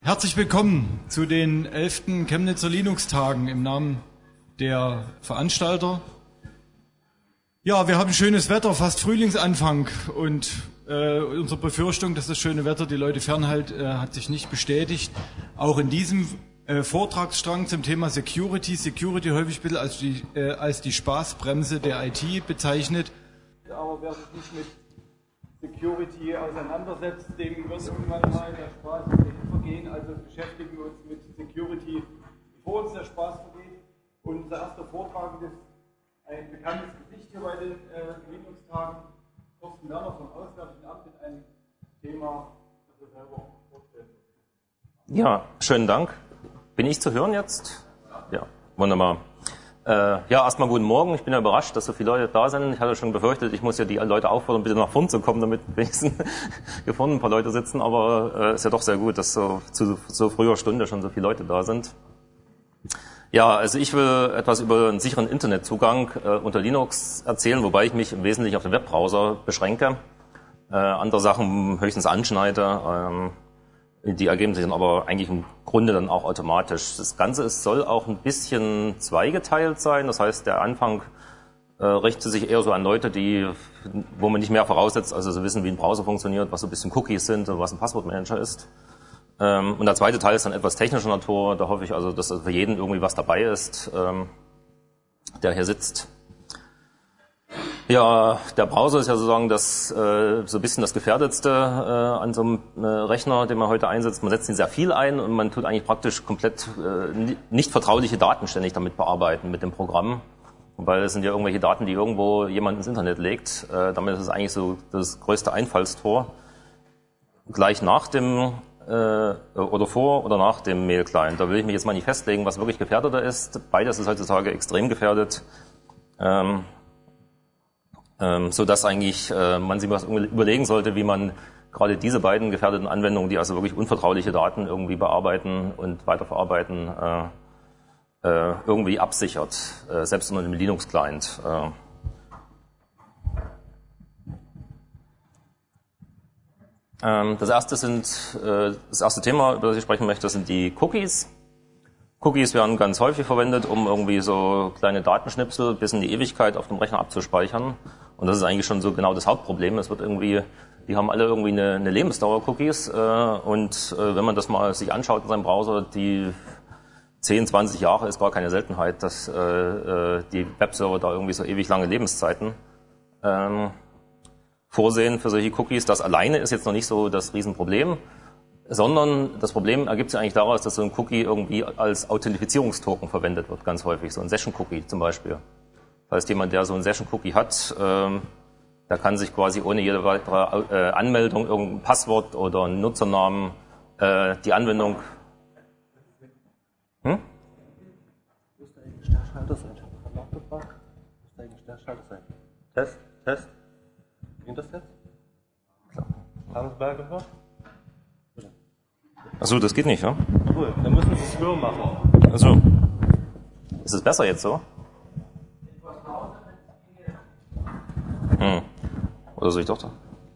Herzlich willkommen zu den 11. Chemnitzer Linux-Tagen im Namen der Veranstalter. Ja, wir haben schönes Wetter, fast Frühlingsanfang und unsere Befürchtung, dass das schöne Wetter die Leute fernhält, hat sich nicht bestätigt. Auch in diesem Vortragsstrang zum Thema Security häufig ein bisschen als die Spaßbremse der IT bezeichnet. Aber wer sich nicht mit Security auseinandersetzt, dem wird irgendwann mal der Spaß vergehen. Also beschäftigen wir uns mit Security, bevor uns der Spaß vergeht. Und unser erster Vortrag ist ein bekanntes Gesicht hier bei den Linux-Tagen, Thorsten Werner vom Auswärtigen Amt mit einem Thema, das er selber vorstellt. Ja, schönen Dank. Bin ich zu hören jetzt? Ja, wunderbar. Ja, erstmal guten Morgen. Ich bin ja überrascht, dass so viele Leute da sind. Ich hatte schon befürchtet, ich muss ja die Leute auffordern, bitte nach vorn zu kommen, damit wenigstens hier vorne ein paar Leute sitzen. Aber ist ja doch sehr gut, dass zu so früher Stunde schon so viele Leute da sind. Ja, also ich will etwas über einen sicheren Internetzugang unter Linux erzählen, wobei ich mich im Wesentlichen auf den Webbrowser beschränke. Andere Sachen höchstens anschneide. Die ergeben sich dann aber eigentlich im Grunde dann auch automatisch. Das Ganze soll auch ein bisschen zweigeteilt sein. Das heißt, der Anfang richtet sich eher so an Leute, wo man nicht mehr voraussetzt, also so wissen, wie ein Browser funktioniert, was so ein bisschen Cookies sind und was ein Passwortmanager ist. Und der zweite Teil ist dann etwas technischer Natur. Da hoffe ich also, dass für jeden irgendwie was dabei ist, der hier sitzt. Ja, der Browser ist ja sozusagen so ein bisschen das Gefährdetste an so einem Rechner, den man heute einsetzt. Man setzt ihn sehr viel ein und man tut eigentlich praktisch komplett nicht vertrauliche Daten ständig damit bearbeiten mit dem Programm. Weil es sind ja irgendwelche Daten, die irgendwo jemand ins Internet legt. Damit ist es eigentlich so das größte Einfallstor. Gleich nach dem oder vor oder nach dem Mail-Client. Da will ich mich jetzt mal nicht festlegen, was wirklich gefährdeter ist. Beides ist heutzutage extrem gefährdet. So dass eigentlich man sich was überlegen sollte, wie man gerade diese beiden gefährdeten Anwendungen, die also wirklich unvertrauliche Daten irgendwie bearbeiten und weiterverarbeiten, irgendwie absichert, selbst unter dem Linux-Client. Das erste Thema, über das ich sprechen möchte, sind die Cookies. Cookies werden ganz häufig verwendet, um irgendwie so kleine Datenschnipsel bis in die Ewigkeit auf dem Rechner abzuspeichern. Und das ist eigentlich schon so genau das Hauptproblem. Die haben alle irgendwie eine Lebensdauer Cookies. Und wenn man das mal sich anschaut in seinem Browser, die 10, 20 Jahre ist gar keine Seltenheit, dass die Webserver da irgendwie so ewig lange Lebenszeiten vorsehen für solche Cookies. Das alleine ist jetzt noch nicht so das Riesenproblem. Sondern das Problem ergibt sich eigentlich daraus, dass so ein Cookie irgendwie als Authentifizierungstoken verwendet wird, ganz häufig. So ein Session-Cookie zum Beispiel. Das heißt, jemand, der so ein Session-Cookie hat, der kann sich quasi ohne jede weitere Anmeldung irgendein Passwort oder einen Nutzernamen die Anwendung... Wo ist der eigentlich der Schalter sein? Ich habe gerade nachgefragt. Wo ist der eigentlich der Schalter sein? Test. Ging das jetzt? Klar. Haben Sie es gehört? Achso, das geht nicht, ja? Cool, dann müssen Sie es höher machen. Achso. Ist es besser jetzt so? Oder soll ich doch da?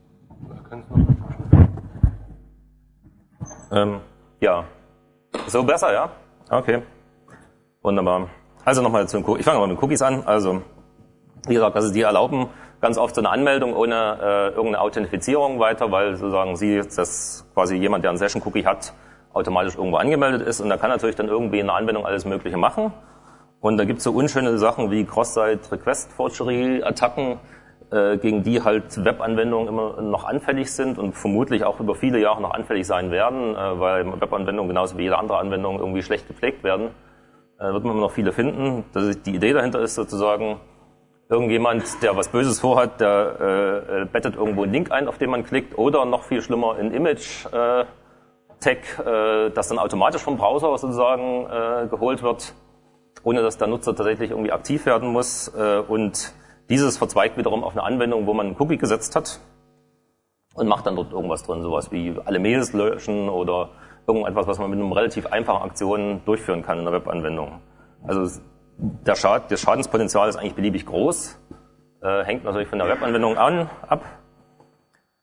Ja. So besser, ja? Okay. Wunderbar. Also nochmal zu den Cookies. Ich fange mal mit Cookies an. Also, wie gesagt, also die erlauben ganz oft so eine Anmeldung ohne irgendeine Authentifizierung weiter, weil sozusagen dass quasi jemand, der einen Session-Cookie hat, automatisch irgendwo angemeldet ist und der kann natürlich dann irgendwie in der Anwendung alles Mögliche machen. Und da gibt es so unschöne Sachen wie Cross-Site-Request-Forgery-Attacken, gegen die halt Webanwendungen immer noch anfällig sind und vermutlich auch über viele Jahre noch anfällig sein werden, weil Webanwendungen genauso wie jede andere Anwendung irgendwie schlecht gepflegt werden. Wird man immer noch viele finden. Die Idee dahinter ist sozusagen, irgendjemand, der was Böses vorhat, der bettet irgendwo einen Link ein, auf den man klickt, oder noch viel schlimmer ein Image-Tag, das dann automatisch vom Browser sozusagen geholt wird, ohne dass der Nutzer tatsächlich irgendwie aktiv werden muss. Und dieses verzweigt wiederum auf eine Anwendung, wo man einen Cookie gesetzt hat und macht dann dort irgendwas drin, sowas wie alle Mails löschen oder irgendetwas, was man mit einer relativ einfachen Aktion durchführen kann in der Webanwendung. Also das Schadenspotenzial ist eigentlich beliebig groß, hängt natürlich von der Webanwendung ab.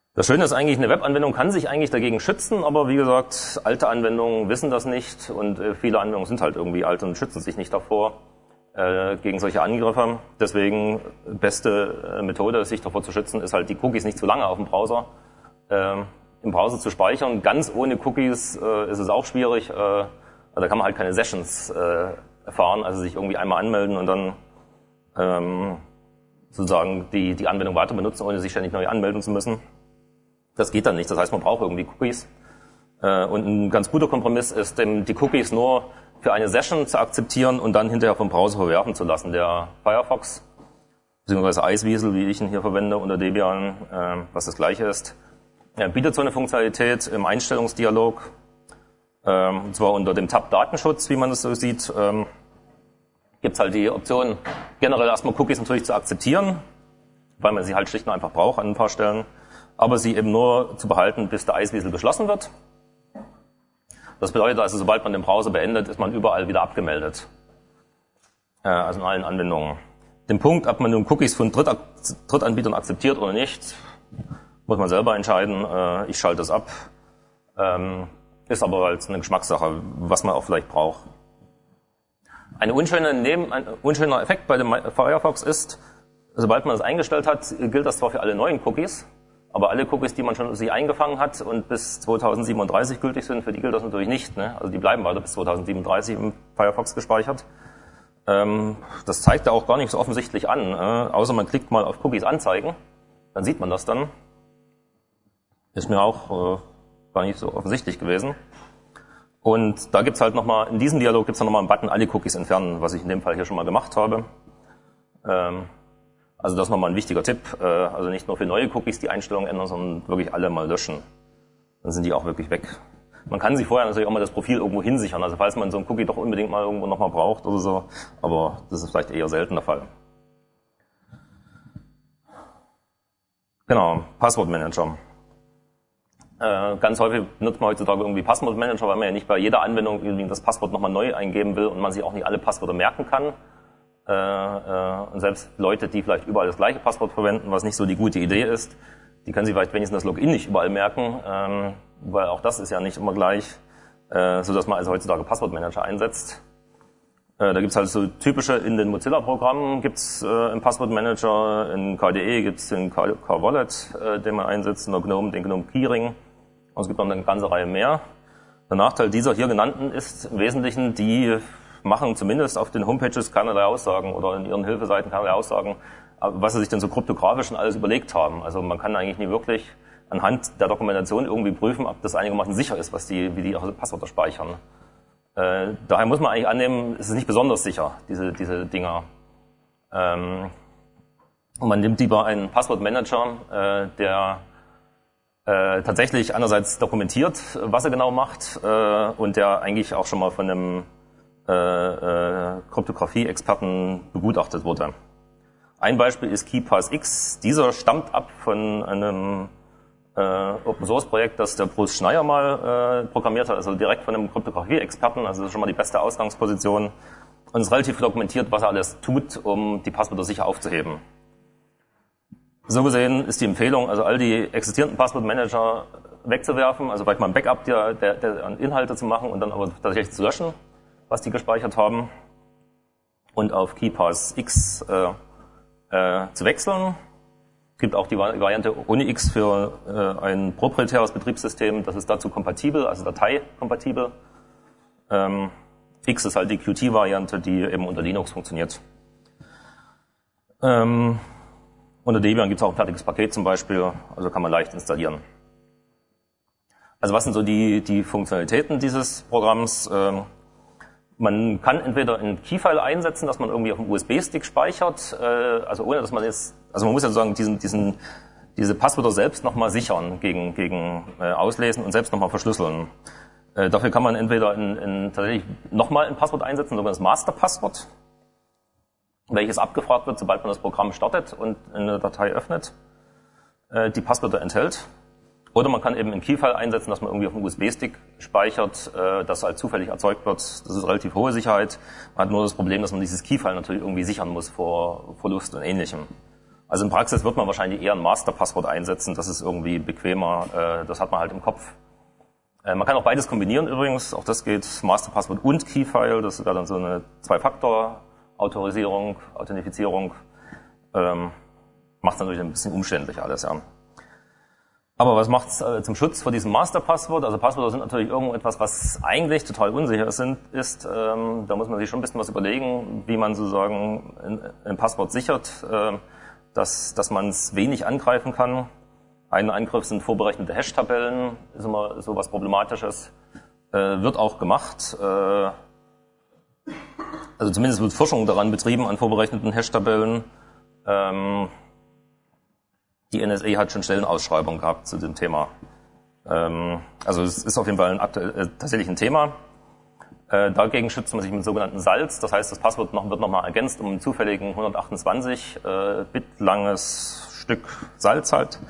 Das Schöne ist eigentlich, eine Webanwendung kann sich eigentlich dagegen schützen, aber wie gesagt, alte Anwendungen wissen das nicht und viele Anwendungen sind halt irgendwie alt und schützen sich nicht davor gegen solche Angriffe. Deswegen beste Methode, sich davor zu schützen, ist halt die Cookies nicht zu lange auf dem Browser im Browser zu speichern. Ganz ohne Cookies ist es auch schwierig. Also da kann man halt keine Sessions fahren, also sich irgendwie einmal anmelden und dann sozusagen die Anwendung weiter benutzen, ohne sich ständig neu anmelden zu müssen. Das geht dann nicht. Das heißt, man braucht irgendwie Cookies. Und ein ganz guter Kompromiss ist, die Cookies nur für eine Session zu akzeptieren und dann hinterher vom Browser verwerfen zu lassen. Der Firefox, beziehungsweise Iceweasel, wie ich ihn hier verwende, unter Debian, was das gleiche ist, bietet so eine Funktionalität im Einstellungsdialog, und zwar unter dem Tab Datenschutz, wie man das so sieht, gibt es halt die Option, generell erstmal Cookies natürlich zu akzeptieren, weil man sie halt schlicht und einfach braucht an ein paar Stellen, aber sie eben nur zu behalten, bis der Iceweasel geschlossen wird. Das bedeutet also, sobald man den Browser beendet, ist man überall wieder abgemeldet. Also in allen Anwendungen. Den Punkt, ob man nun Cookies von Drittanbietern akzeptiert oder nicht, muss man selber entscheiden. Ich schalte es ab. Ist aber halt eine Geschmackssache, was man auch vielleicht braucht. Ein unschöner Effekt bei dem Firefox ist, sobald man das eingestellt hat, gilt das zwar für alle neuen Cookies, aber alle Cookies, die man schon sich eingefangen hat und bis 2037 gültig sind, für die gilt das natürlich nicht. Ne? Also die bleiben weiter bis 2037 im Firefox gespeichert. Das zeigt er auch gar nicht so offensichtlich an, außer man klickt mal auf Cookies anzeigen, dann sieht man das dann. Ist mir auch gar nicht so offensichtlich gewesen. Und da gibt's halt nochmal, in diesem Dialog gibt's dann nochmal einen Button, alle Cookies entfernen, was ich in dem Fall hier schon mal gemacht habe. Also das ist nochmal ein wichtiger Tipp. Also nicht nur für neue Cookies die Einstellungen ändern, sondern wirklich alle mal löschen. Dann sind die auch wirklich weg. Man kann sich vorher natürlich auch mal das Profil irgendwo hinsichern, also falls man so einen Cookie doch unbedingt mal irgendwo nochmal braucht oder so, aber das ist vielleicht eher selten der Fall. Genau, Passwortmanager. Ganz häufig benutzt man heutzutage irgendwie Passwortmanager, weil man ja nicht bei jeder Anwendung irgendwie das Passwort nochmal neu eingeben will und man sich auch nicht alle Passwörter merken kann. Und selbst Leute, die vielleicht überall das gleiche Passwort verwenden, was nicht so die gute Idee ist, die können sich vielleicht wenigstens das Login nicht überall merken, weil auch das ist ja nicht immer gleich, sodass man also heutzutage Passwortmanager einsetzt. Da gibt's halt so typische, in den Mozilla-Programmen gibt's einen Passwortmanager, in KDE gibt's den K-Wallet, den man einsetzt, in der GNOME, den GNOME Keyring, und es gibt noch eine ganze Reihe mehr. Der Nachteil dieser hier genannten ist im Wesentlichen, die machen zumindest auf den Homepages keinerlei Aussagen oder in ihren Hilfeseiten keinerlei Aussagen, was sie sich denn so kryptografisch schon alles überlegt haben. Also man kann eigentlich nie wirklich anhand der Dokumentation irgendwie prüfen, ob das einigermaßen sicher ist, wie die ihre Passwörter speichern. Daher muss man eigentlich annehmen, es ist nicht besonders sicher, diese Dinger. Und man nimmt lieber einen Passwortmanager, der tatsächlich einerseits dokumentiert, was er genau macht, und der eigentlich auch schon mal von einem Kryptographie-Experten begutachtet wurde. Ein Beispiel ist KeePassX. Dieser stammt ab von einem Open-Source-Projekt, das der Bruce Schneier mal programmiert hat, also direkt von einem Kryptographie-Experten, also das ist schon mal die beste Ausgangsposition, und ist relativ dokumentiert, was er alles tut, um die Passwörter sicher aufzuheben. So gesehen ist die Empfehlung, also all die existierenden Passwortmanager wegzuwerfen, also vielleicht mal ein Backup der Inhalte zu machen und dann aber tatsächlich zu löschen, was die gespeichert haben, und auf KeePassX zu wechseln. Es gibt auch die Variante ohne X für ein proprietäres Betriebssystem, das ist dazu kompatibel, also dateikompatibel. X ist halt die Qt-Variante, die eben unter Linux funktioniert. Unter Debian gibt es auch ein fertiges Paket zum Beispiel, also kann man leicht installieren. Also was sind so die Funktionalitäten dieses Programms? Man kann entweder einen Keyfile einsetzen, dass man irgendwie auf einem USB-Stick speichert, also ohne dass man jetzt, also man muss ja sozusagen diese Passwörter selbst nochmal sichern gegen Auslesen und selbst nochmal verschlüsseln. Dafür kann man entweder tatsächlich nochmal ein Passwort einsetzen, sogenanntes Masterpasswort, welches abgefragt wird, sobald man das Programm startet und eine Datei öffnet, die Passwörter enthält. Oder man kann eben einen Keyfile einsetzen, dass man irgendwie auf einem USB-Stick speichert, das halt zufällig erzeugt wird. Das ist relativ hohe Sicherheit. Man hat nur das Problem, dass man dieses Keyfile natürlich irgendwie sichern muss vor Verlust und Ähnlichem. Also in Praxis wird man wahrscheinlich eher ein Masterpasswort einsetzen, das ist irgendwie bequemer, das hat man halt im Kopf. Man kann auch beides kombinieren übrigens, auch das geht, Masterpasswort und Keyfile, das ist dann so eine Zwei-Faktor-Autorisierung, Authentifizierung, macht es natürlich ein bisschen umständlich alles, ja. Aber was macht's zum Schutz vor diesem Masterpasswort? Also Passwörter sind natürlich irgendetwas, was eigentlich total unsicher ist. Da muss man sich schon ein bisschen was überlegen, wie man sozusagen ein Passwort sichert, dass man es wenig angreifen kann. Ein Angriff sind vorberechnete Hash-Tabellen, ist immer so was Problematisches. Wird auch gemacht. Also zumindest wird Forschung daran betrieben an vorberechneten Hash-Tabellen. Die NSA hat schon Stellenausschreibungen gehabt zu dem Thema. Also es ist auf jeden Fall tatsächlich ein Thema. Dagegen schützt man sich mit sogenannten Salz. Das heißt, das Passwort wird nochmal ergänzt um einen zufälligen 128 Bit langes Stück Salz halt.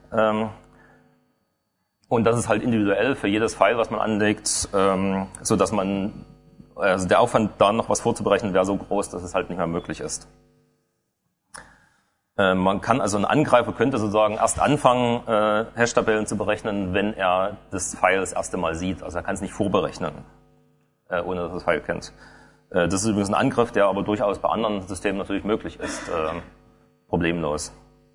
Und das ist halt individuell für jedes File, was man anlegt, so dass also der Aufwand, da noch was vorzuberechnen, wäre so groß, dass es halt nicht mehr möglich ist. Man kann also, ein Angreifer könnte sozusagen erst anfangen, Hash-Tabellen zu berechnen, wenn er das File das erste Mal sieht. Also er kann es nicht vorberechnen, ohne dass er das File kennt. Das ist übrigens ein Angriff, der aber durchaus bei anderen Systemen natürlich möglich ist, problemlos.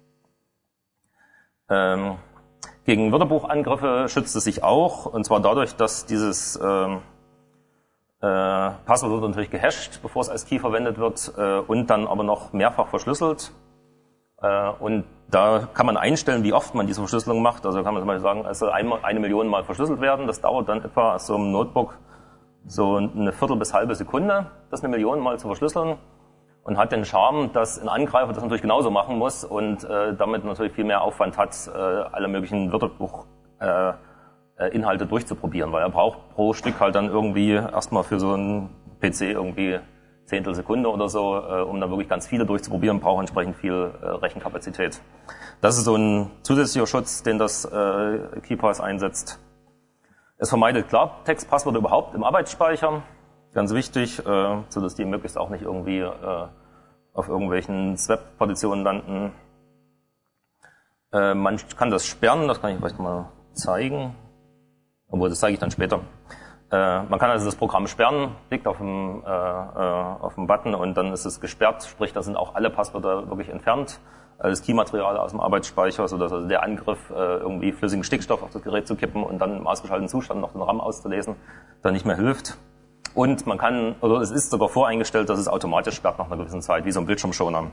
Gegen Wörterbuchangriffe schützt es sich auch, und zwar dadurch, dass dieses Passwort wird natürlich gehasht, bevor es als Key verwendet wird, und dann aber noch mehrfach verschlüsselt. Und da kann man einstellen, wie oft man diese Verschlüsselung macht. Also kann man zum Beispiel sagen, es soll 1 Million Mal verschlüsselt werden. Das dauert dann etwa aus so einem Notebook so eine Viertel bis halbe Sekunde, das 1 Million Mal zu verschlüsseln. Und hat den Charme, dass ein Angreifer das natürlich genauso machen muss und damit natürlich viel mehr Aufwand hat, alle möglichen Wörterbuch-Inhalte durchzuprobieren. Weil er braucht pro Stück halt dann irgendwie erstmal für so einen PC irgendwie Zehntelsekunde oder so, um da wirklich ganz viele durchzuprobieren, braucht entsprechend viel Rechenkapazität. Das ist so ein zusätzlicher Schutz, den das KeePass einsetzt. Es vermeidet Klartextpasswörter überhaupt im Arbeitsspeicher, ganz wichtig, so dass die möglichst auch nicht irgendwie auf irgendwelchen Swap-Partitionen landen. Man kann das sperren, das kann ich vielleicht mal zeigen, obwohl das zeige ich dann später. Man kann also das Programm sperren, klickt auf den Button und dann ist es gesperrt, sprich, da sind auch alle Passwörter wirklich entfernt, alles Keymaterial aus dem Arbeitsspeicher, sodass also der Angriff, irgendwie flüssigen Stickstoff auf das Gerät zu kippen und dann im ausgeschalteten Zustand noch den RAM auszulesen, dann nicht mehr hilft. Und es ist sogar voreingestellt, dass es automatisch sperrt nach einer gewissen Zeit, wie so ein Bildschirmschoner.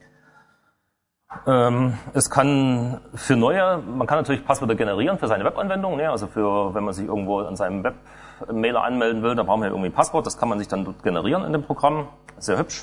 Es kann man kann natürlich Passwörter generieren für seine Webanwendung, ne? Also wenn man sich irgendwo an seinem Webmailer anmelden will, da braucht man ja irgendwie ein Passwort, das kann man sich dann dort generieren in dem Programm. Sehr hübsch.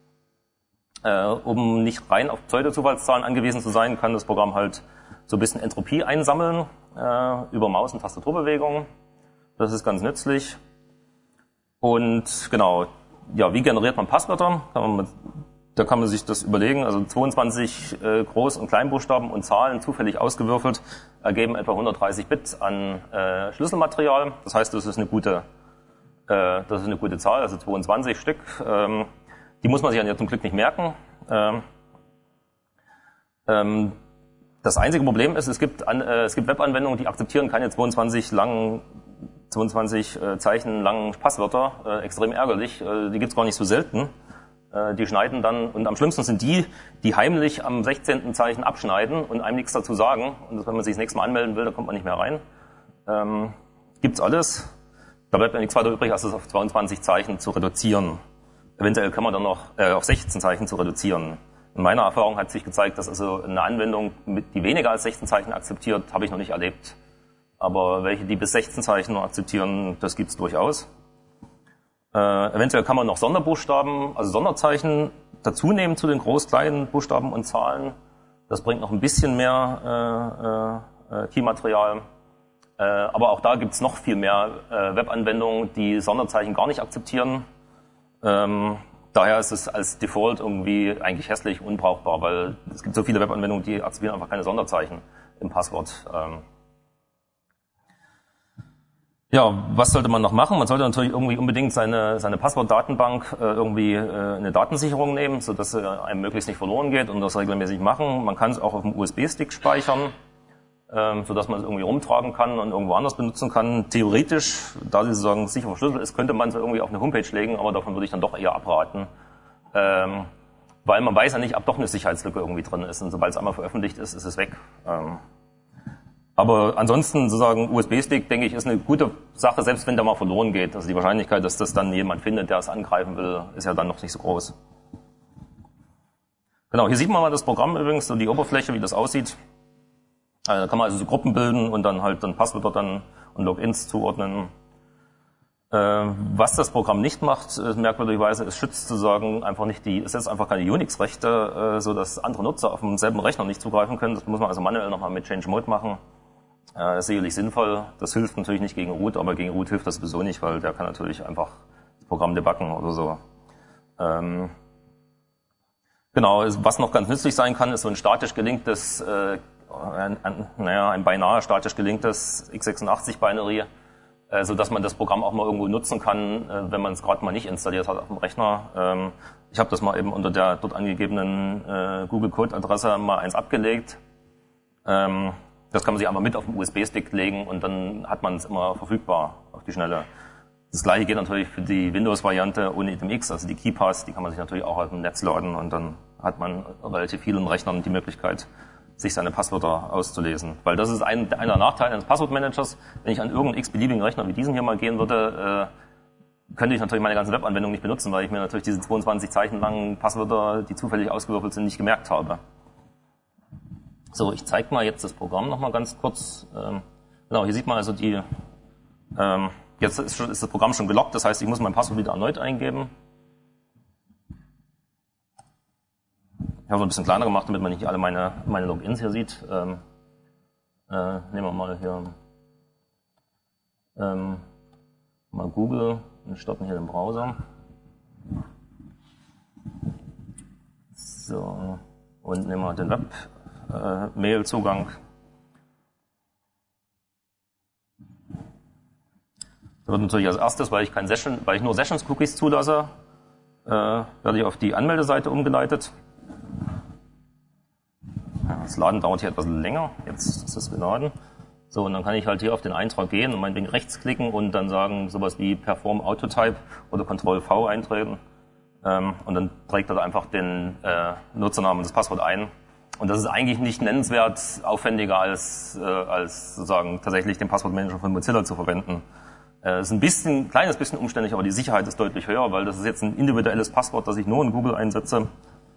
Um nicht rein auf Pseudo-Zufallszahlen angewiesen zu sein, kann das Programm halt so ein bisschen Entropie einsammeln, über Maus- und Tastaturbewegungen. Das ist ganz nützlich. Und genau, ja, wie generiert man Passwörter? Da kann man sich das überlegen. Also 22 Groß- und Kleinbuchstaben und Zahlen zufällig ausgewürfelt ergeben etwa 130 Bit an Schlüsselmaterial. Das heißt, das ist eine gute Zahl, also 22 Stück. Die muss man sich ja zum Glück nicht merken. Das einzige Problem ist, es gibt Webanwendungen, die akzeptieren keine 22 Zeichen langen Passwörter. Extrem ärgerlich. Die gibt's gar nicht so selten. Die schneiden dann, und am schlimmsten sind die heimlich am 16. Zeichen abschneiden und einem nichts dazu sagen. Und wenn man sich das nächste Mal anmelden will, da kommt man nicht mehr rein. Gibt's alles. Da bleibt ja nichts weiter übrig, als es auf 22 Zeichen zu reduzieren. Eventuell kann man dann noch auf 16 Zeichen zu reduzieren. In meiner Erfahrung hat sich gezeigt, dass also eine Anwendung, die weniger als 16 Zeichen akzeptiert, habe ich noch nicht erlebt. Aber welche, die bis 16 Zeichen nur akzeptieren, das gibt's durchaus. Eventuell kann man noch Sonderbuchstaben, also Sonderzeichen dazu nehmen zu den groß, kleinen Buchstaben und Zahlen. Das bringt noch ein bisschen mehr Keymaterial. Aber auch da gibt's noch viel mehr Webanwendungen, die Sonderzeichen gar nicht akzeptieren. Daher ist es als Default irgendwie eigentlich hässlich, unbrauchbar, weil es gibt so viele Webanwendungen, die akzeptieren einfach keine Sonderzeichen im Passwort. Ja, was sollte man noch machen? Man sollte natürlich irgendwie unbedingt seine Passwortdatenbank irgendwie eine Datensicherung nehmen, sodass sie einem möglichst nicht verloren geht und das regelmäßig machen. Man kann es auch auf dem USB-Stick speichern, sodass man es irgendwie rumtragen kann und irgendwo anders benutzen kann. Theoretisch, da sie sozusagen sicher verschlüsselt ist, könnte man es irgendwie auf eine Homepage legen, aber davon würde ich dann doch eher abraten. Weil man weiß ja nicht, ob doch eine Sicherheitslücke irgendwie drin ist und sobald es einmal veröffentlicht ist, ist es weg. Aber ansonsten sozusagen USB-Stick, denke ich, ist eine gute Sache, selbst wenn der mal verloren geht. Also die Wahrscheinlichkeit, dass das dann jemand findet, der es angreifen will, ist ja dann noch nicht so groß. Genau, hier sieht man mal das Programm übrigens, so die Oberfläche, wie das aussieht. Da kann man also so Gruppen bilden und dann halt dann Passwörter dann und Logins zuordnen. Was das Programm nicht macht, merkwürdigerweise, es schützt sozusagen einfach nicht es setzt einfach keine Unix-Rechte, so dass andere Nutzer auf demselben Rechner nicht zugreifen können. Das muss man also manuell nochmal mit Change Mode machen. Das ist sicherlich sinnvoll. Das hilft natürlich nicht gegen Root, aber gegen Root hilft das sowieso nicht, weil der kann natürlich einfach das Programm debuggen oder so. Genau, was noch ganz nützlich sein kann, ist so ein statisch gelinktes, ein beinahe statisch gelinktes x86-Binary, so dass man das Programm auch mal irgendwo nutzen kann, wenn man es gerade mal nicht installiert hat auf dem Rechner. Ich habe das mal eben unter der dort angegebenen Google-Code-Adresse mal eins abgelegt. Das kann man sich einfach mit auf den USB-Stick legen und dann hat man es immer verfügbar auf die Schnelle. Das gleiche geht natürlich für die Windows-Variante ohne ItemX, also die KeyPass, die kann man sich natürlich auch aus dem Netz laden und dann hat man relativ vielen Rechnern die Möglichkeit, sich seine Passwörter auszulesen. Weil das ist einer Nachteil eines Passwortmanagers. Wenn ich an irgendeinen x-beliebigen Rechner wie diesen hier mal gehen würde, könnte ich natürlich meine ganze Webanwendung nicht benutzen, weil ich mir natürlich diese 22 Zeichen langen Passwörter, die zufällig ausgewürfelt sind, nicht gemerkt habe. So, ich zeige mal jetzt das Programm noch mal ganz kurz. Genau, hier sieht man also jetzt ist das Programm schon gelockt, das heißt, ich muss mein Passwort wieder erneut eingeben. Ich habe es ein bisschen kleiner gemacht, damit man nicht alle meine Logins hier sieht. Nehmen wir mal hier mal Google und starten hier den Browser. So, und nehmen wir den Web-Mail-Zugang. Da wird natürlich als erstes, weil ich nur Sessions-Cookies zulasse, werde ich auf die Anmeldeseite umgeleitet. Das Laden dauert hier etwas länger. Jetzt ist es geladen. So, und dann kann ich halt hier auf den Eintrag gehen und meinetwegen rechts klicken und dann sagen, sowas wie Perform Autotype oder Ctrl-V eintreten. Und dann trägt er da einfach den Nutzernamen und das Passwort ein. Und das ist eigentlich nicht nennenswert aufwendiger als sozusagen tatsächlich den Passwortmanager von Mozilla zu verwenden. Es ist ein kleines bisschen umständlich, aber die Sicherheit ist deutlich höher, weil das ist jetzt ein individuelles Passwort, das ich nur in Google einsetze.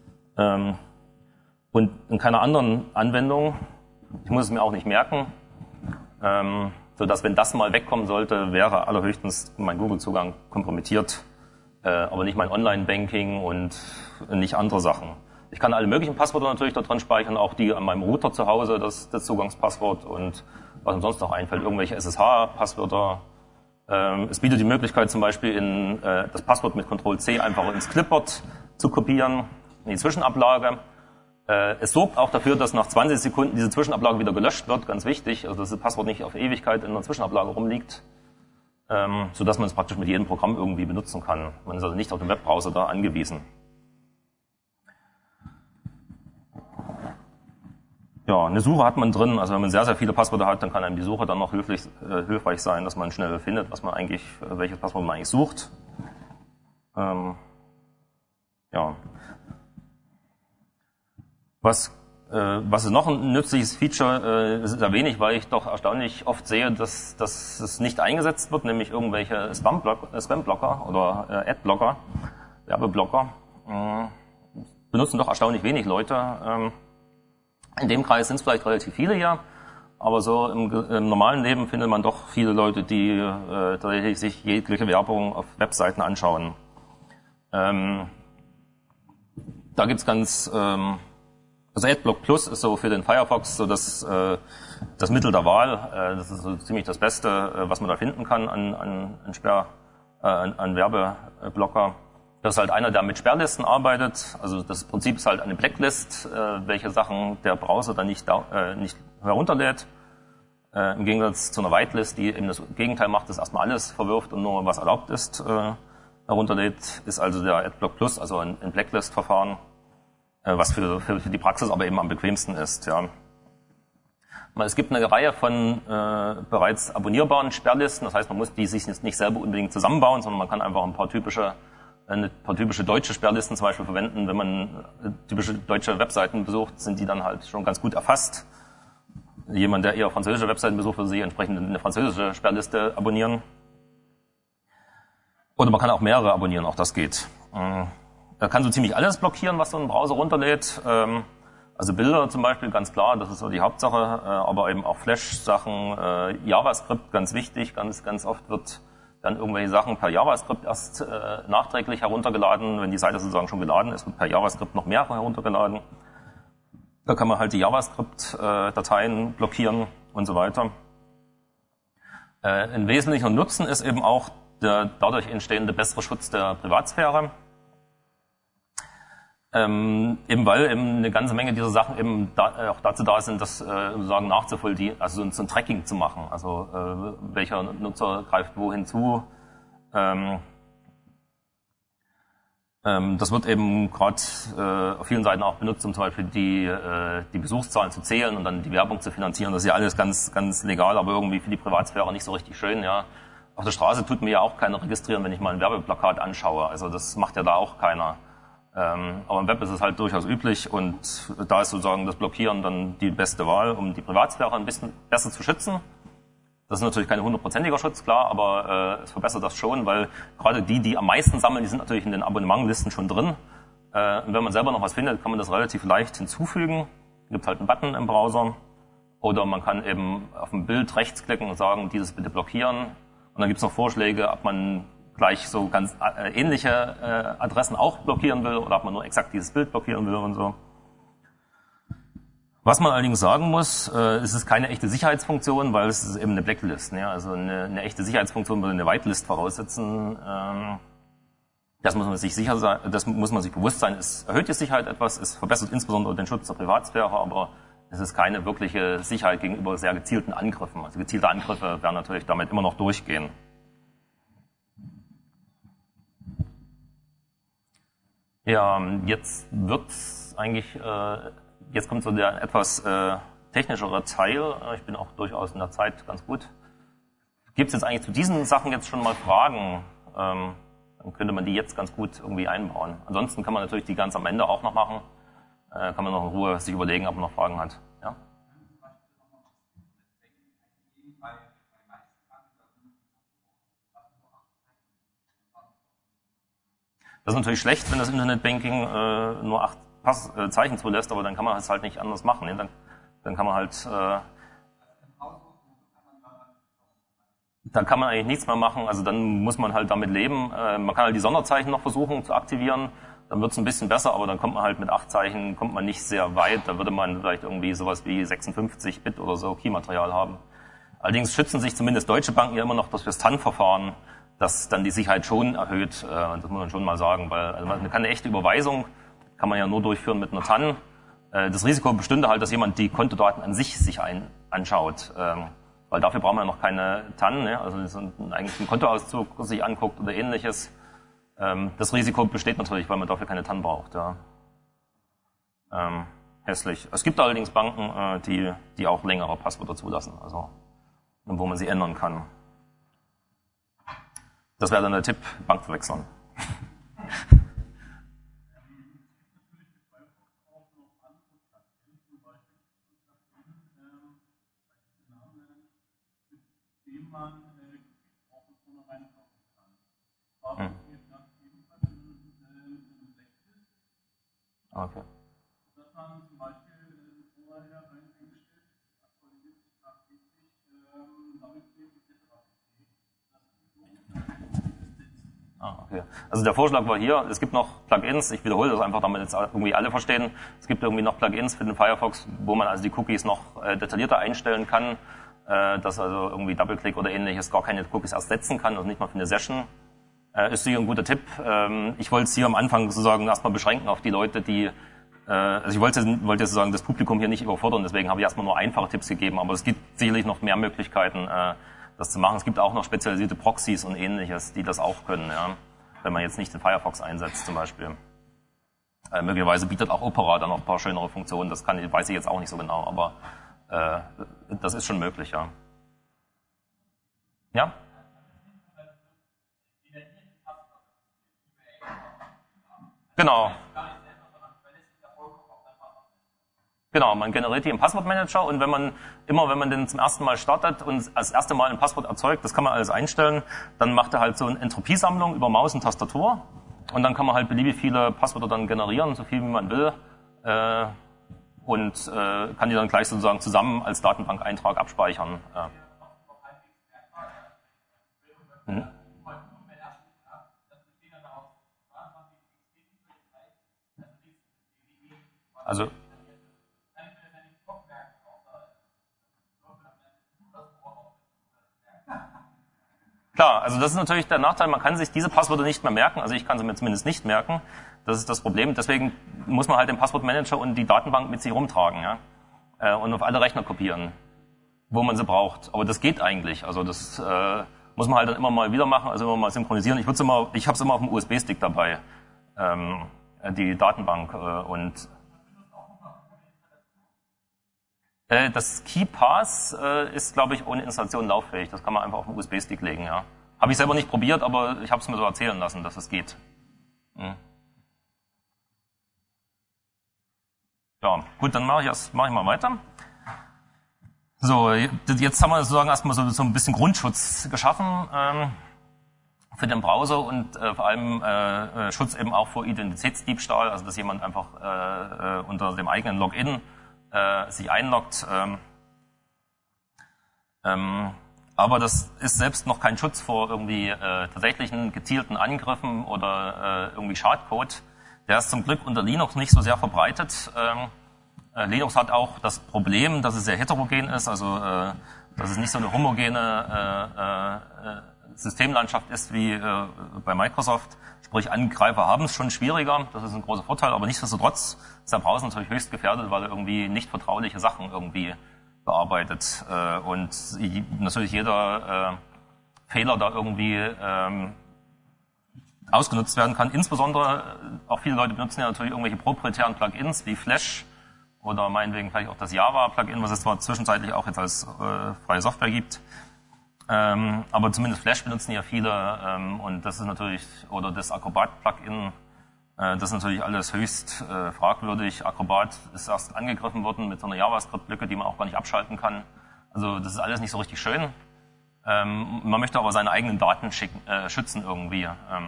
Und in keiner anderen Anwendung, ich muss es mir auch nicht merken, so dass wenn das mal wegkommen sollte, wäre allerhöchstens mein Google-Zugang kompromittiert, aber nicht mein Online-Banking und nicht andere Sachen. Ich kann alle möglichen Passwörter natürlich da dran speichern, auch die an meinem Router zu Hause, das Zugangspasswort und was mir sonst noch einfällt, irgendwelche SSH-Passwörter. Es bietet die Möglichkeit zum Beispiel das Passwort mit Ctrl-C einfach ins Clipboard zu kopieren, in die Zwischenablage. Es sorgt auch dafür, dass nach 20 Sekunden diese Zwischenablage wieder gelöscht wird, ganz wichtig, also dass das Passwort nicht auf Ewigkeit in der Zwischenablage rumliegt, sodass man es praktisch mit jedem Programm irgendwie benutzen kann. Man ist also nicht auf den Webbrowser da angewiesen. Ja, eine Suche hat man drin, also wenn man sehr, sehr viele Passwörter hat, dann kann einem die Suche dann noch hilfreich sein, dass man schnell findet, welches Passwort man eigentlich sucht. Ja. Was ist noch ein nützliches Feature? Es ist sehr wenig, weil ich doch erstaunlich oft sehe, dass es nicht eingesetzt wird, nämlich irgendwelche Spam-Blocker oder Ad-Blocker, Werbeblocker. Benutzen doch erstaunlich wenig Leute. In dem Kreis sind es vielleicht relativ viele hier, aber so im normalen Leben findet man doch viele Leute, die tatsächlich sich jegliche Werbung auf Webseiten anschauen. Da gibt's also AdBlock Plus ist so für den Firefox so das Mittel der Wahl. Das ist so ziemlich das Beste, was man da finden kann an Werbeblocker. Das ist halt einer, der mit Sperrlisten arbeitet. Also das Prinzip ist halt eine Blacklist, welche Sachen der Browser dann nicht herunterlädt. Im Gegensatz zu einer Whitelist, die eben das Gegenteil macht, das erstmal alles verwirft und nur was erlaubt ist, herunterlädt, ist also der Adblock Plus, also ein Blacklist-Verfahren, was für die Praxis aber eben am bequemsten ist. Ja. Es gibt eine Reihe von bereits abonnierbaren Sperrlisten, das heißt, man muss die sich nicht selber unbedingt zusammenbauen, sondern man kann einfach ein paar typische deutsche Sperrlisten zum Beispiel verwenden. Wenn man typische deutsche Webseiten besucht, sind die dann halt schon ganz gut erfasst. Jemand, der eher französische Webseiten besucht, würde sich entsprechend eine französische Sperrliste abonnieren. Oder man kann auch mehrere abonnieren, auch das geht. Er kann so ziemlich alles blockieren, was so ein Browser runterlädt. Also Bilder zum Beispiel, ganz klar, das ist so die Hauptsache, aber eben auch Flash-Sachen, JavaScript, ganz wichtig, ganz oft wird dann irgendwelche Sachen per JavaScript erst nachträglich heruntergeladen. Wenn die Seite sozusagen schon geladen ist, wird per JavaScript noch mehr heruntergeladen. Da kann man halt die JavaScript-Dateien blockieren und so weiter. Ein wesentlicher Nutzen ist eben auch der dadurch entstehende bessere Schutz der Privatsphäre. Eben weil eben eine ganze Menge dieser Sachen eben auch dazu da sind, das sozusagen nachzuvollziehen, also so ein Tracking zu machen. Also welcher Nutzer greift wohin zu. Das wird eben gerade auf vielen Seiten auch benutzt, um zum Beispiel die Besuchszahlen zu zählen und dann die Werbung zu finanzieren. Das ist ja alles ganz legal, aber irgendwie für die Privatsphäre nicht so richtig schön. Ja. Auf der Straße tut mir ja auch keiner registrieren, wenn ich mal ein Werbeplakat anschaue. Also das macht ja da auch keiner. Aber im Web ist es halt durchaus üblich und da ist sozusagen das Blockieren dann die beste Wahl, um die Privatsphäre ein bisschen besser zu schützen. Das ist natürlich kein 100%iger Schutz, klar, aber es verbessert das schon, weil gerade die am meisten sammeln, die sind natürlich in den Abonnementlisten schon drin. Und wenn man selber noch was findet, kann man das relativ leicht hinzufügen. Es gibt halt einen Button im Browser. Oder man kann eben auf ein Bild rechtsklicken und sagen, dieses bitte blockieren. Und dann gibt es noch Vorschläge, ob man gleich so ganz ähnliche Adressen auch blockieren will oder ob man nur exakt dieses Bild blockieren will und so. Was man allerdings sagen muss, es ist keine echte Sicherheitsfunktion, weil es ist eben eine Blacklist. Ja? Also eine echte Sicherheitsfunktion würde eine Whitelist voraussetzen. Das muss man sich sicher sein, das muss man sich bewusst sein. Es erhöht die Sicherheit etwas, es verbessert insbesondere den Schutz der Privatsphäre, aber es ist keine wirkliche Sicherheit gegenüber sehr gezielten Angriffen. Also gezielte Angriffe werden natürlich damit immer noch durchgehen. Ja, jetzt wird's eigentlich, jetzt kommt so der etwas technischere Teil. Ich bin auch durchaus in der Zeit ganz gut. Gibt es jetzt eigentlich zu diesen Sachen jetzt schon mal Fragen? Dann könnte man die jetzt ganz gut irgendwie einbauen. Ansonsten kann man natürlich die ganz am Ende auch noch machen. Kann man noch in Ruhe sich überlegen, ob man noch Fragen hat. Ja? Das ist natürlich schlecht, wenn das Internetbanking nur 8 Zeichen zulässt, aber dann kann man es halt nicht anders machen. Ne? Dann kann man halt, da kann man eigentlich nichts mehr machen, also dann muss man halt damit leben. Man kann halt die Sonderzeichen noch versuchen zu aktivieren, dann wird es ein bisschen besser, aber dann kommt man halt mit 8 Zeichen, kommt man nicht sehr weit, da würde man vielleicht irgendwie sowas wie 56 Bit oder so Keymaterial haben. Allerdings schützen sich zumindest deutsche Banken ja immer noch durch das TAN-Verfahren, das dann die Sicherheit schon erhöht, das muss man schon mal sagen, weil also man kann eine echte Überweisung, kann man ja nur durchführen mit einer TAN. Das Risiko bestünde halt, dass jemand die Kontodaten an sich anschaut, weil dafür braucht man ja noch keine TAN, ne? Also eigentlich einen Kontoauszug sich anguckt oder ähnliches. Das Risiko besteht natürlich, weil man dafür keine TAN braucht. Ja. Hässlich. Es gibt allerdings Banken, die auch längere Passwörter zulassen, also wo man sie ändern kann. Das wäre dann der Tipp, Bank zu wechseln. Okay. Okay. Also der Vorschlag war hier, es gibt noch Plugins, ich wiederhole das einfach, damit jetzt irgendwie alle verstehen. Es gibt irgendwie noch Plugins für den Firefox, wo man also die Cookies noch detaillierter einstellen kann, dass also irgendwie Doubleclick oder ähnliches gar keine Cookies ersetzen kann, also nicht mal für eine Session. Ist sicher ein guter Tipp. Ich wollte es hier am Anfang sozusagen erstmal beschränken auf die Leute, die Also ich wollte sozusagen das Publikum hier nicht überfordern, deswegen habe ich erstmal nur einfache Tipps gegeben, aber es gibt sicherlich noch mehr Möglichkeiten, das zu machen. Es gibt auch noch spezialisierte Proxys und ähnliches, die das auch können, ja, wenn man jetzt nicht den Firefox einsetzt zum Beispiel. Möglicherweise bietet auch Opera dann noch ein paar schönere Funktionen, weiß ich jetzt auch nicht so genau, aber das ist schon möglich, ja. Ja? Genau. Genau, man generiert die im Passwortmanager und wenn man den zum ersten Mal startet und als erste Mal ein Passwort erzeugt, das kann man alles einstellen, dann macht er halt so eine Entropiesammlung über Maus und Tastatur und dann kann man halt beliebig viele Passwörter dann generieren, so viel wie man will, und kann die dann gleich sozusagen zusammen als Datenbankeintrag abspeichern. Also klar, also das ist natürlich der Nachteil, man kann sich diese Passwörter nicht mehr merken, also ich kann sie mir zumindest nicht merken, das ist das Problem, deswegen muss man halt den Passwortmanager und die Datenbank mit sich rumtragen, ja, und auf alle Rechner kopieren, wo man sie braucht, aber das geht eigentlich, also das muss man halt dann immer mal wieder machen, also immer mal synchronisieren, ich habe es immer auf dem USB-Stick dabei, die Datenbank und das KeyPass ist, glaube ich, ohne Installation lauffähig. Das kann man einfach auf den USB-Stick legen, ja. Habe ich selber nicht probiert, aber ich habe es mir so erzählen lassen, dass es geht. Ja, gut, dann mache ich mal weiter. So, jetzt haben wir sozusagen erstmal so ein bisschen Grundschutz geschaffen für den Browser und vor allem Schutz eben auch vor Identitätsdiebstahl, also dass jemand einfach unter dem eigenen Login sich einloggt. Aber das ist selbst noch kein Schutz vor irgendwie tatsächlichen gezielten Angriffen oder irgendwie Schadcode. Der ist zum Glück unter Linux nicht so sehr verbreitet. Linux hat auch das Problem, dass es sehr heterogen ist, also dass es nicht so eine homogene Systemlandschaft ist wie bei Microsoft. Sprich, Angreifer haben es schon schwieriger, das ist ein großer Vorteil, aber nichtsdestotrotz ist der Browser natürlich höchst gefährdet, weil er irgendwie nicht vertrauliche Sachen irgendwie bearbeitet und natürlich jeder Fehler da irgendwie ausgenutzt werden kann. Insbesondere auch viele Leute benutzen ja natürlich irgendwelche proprietären Plugins wie Flash oder meinetwegen vielleicht auch das Java-Plugin, was es zwar zwischenzeitlich auch jetzt als freie Software gibt. Aber zumindest Flash benutzen ja viele und das ist natürlich, oder das Acrobat-Plugin, das ist natürlich alles höchst fragwürdig. Acrobat ist erst angegriffen worden mit so einer JavaScript-Lücke, die man auch gar nicht abschalten kann. Also das ist alles nicht so richtig schön. Man möchte aber seine eigenen Daten schützen irgendwie.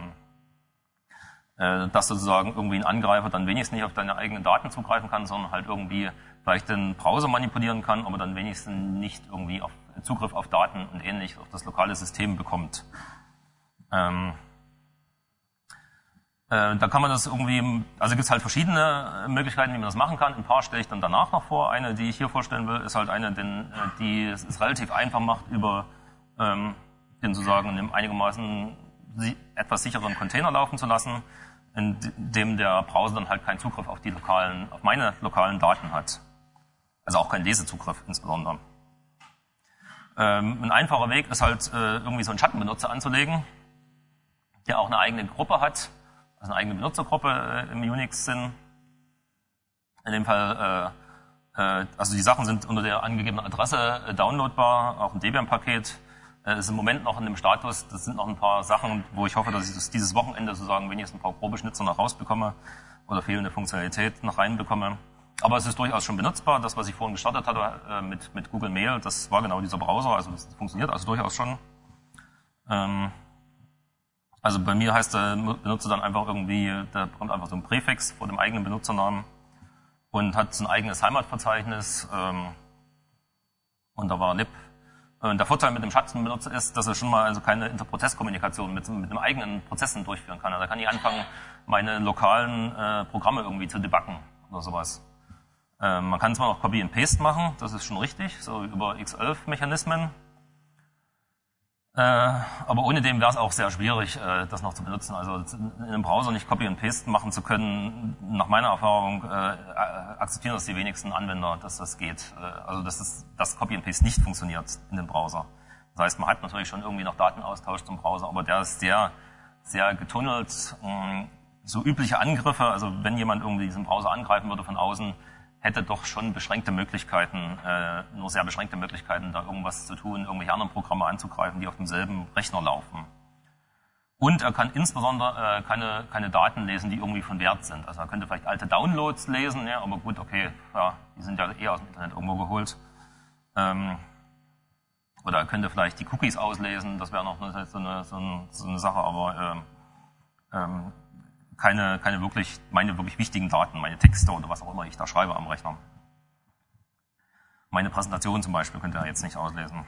Dass sozusagen irgendwie ein Angreifer dann wenigstens nicht auf deine eigenen Daten zugreifen kann, sondern halt irgendwie vielleicht den Browser manipulieren kann, aber dann wenigstens nicht irgendwie auf Zugriff auf Daten und ähnlich auf das lokale System bekommt. Da kann man das irgendwie, also gibt es halt verschiedene Möglichkeiten, wie man das machen kann. Ein paar stelle ich dann danach noch vor. Eine, die ich hier vorstellen will, ist halt eine, die es relativ einfach macht, über den sozusagen in einem einigermaßen etwas sicheren Container laufen zu lassen, in dem der Browser dann halt keinen Zugriff auf meine lokalen Daten hat. Also auch keinen Lesezugriff insbesondere. Ein einfacher Weg ist halt, irgendwie so einen Schattenbenutzer anzulegen, der auch eine eigene Gruppe hat, also eine eigene Benutzergruppe im Unix-Sinn. In dem Fall, also die Sachen sind unter der angegebenen Adresse downloadbar, auch im Debian-Paket. Ist im Moment noch in dem Status, das sind noch ein paar Sachen, wo ich hoffe, dass ich das dieses Wochenende sozusagen wenigstens ein paar grobe Schnitzer noch rausbekomme oder fehlende Funktionalität noch reinbekomme. Aber es ist durchaus schon benutzbar. Das, was ich vorhin gestartet hatte mit Google Mail, das war genau dieser Browser, also das funktioniert also durchaus schon. Also bei mir heißt der Benutzer dann einfach irgendwie, der bekommt einfach so ein Präfix vor dem eigenen Benutzernamen und hat so ein eigenes Heimatverzeichnis und da war lib. Der Vorteil mit dem Schattenbenutzer ist, dass er schon mal also keine Interprozesskommunikation mit dem eigenen Prozessen durchführen kann. Also da kann ich anfangen, meine lokalen Programme irgendwie zu debuggen oder sowas. Man kann zwar noch Copy and Paste machen, das ist schon richtig, so über X11-Mechanismen. Aber ohne dem wäre es auch sehr schwierig, das noch zu benutzen. Also in einem Browser nicht Copy and Paste machen zu können, nach meiner Erfahrung akzeptieren das die wenigsten Anwender, dass das geht. Also dass Copy and Paste nicht funktioniert in dem Browser. Das heißt, man hat natürlich schon irgendwie noch Datenaustausch zum Browser, aber der ist sehr, sehr getunnelt. So übliche Angriffe, also wenn jemand irgendwie diesen Browser angreifen würde von außen, hätte doch schon beschränkte Möglichkeiten, nur sehr beschränkte Möglichkeiten, da irgendwas zu tun, irgendwelche anderen Programme anzugreifen, die auf demselben Rechner laufen. Und er kann insbesondere keine Daten lesen, die irgendwie von Wert sind. Also er könnte vielleicht alte Downloads lesen, ja, aber gut, okay, ja, die sind ja eh aus dem Internet irgendwo geholt. Oder er könnte vielleicht die Cookies auslesen, das wäre noch so eine Sache, aber keine wirklich, meine wirklich wichtigen Daten, meine Texte oder was auch immer ich da schreibe am Rechner. Meine Präsentation zum Beispiel könnte er jetzt nicht auslesen.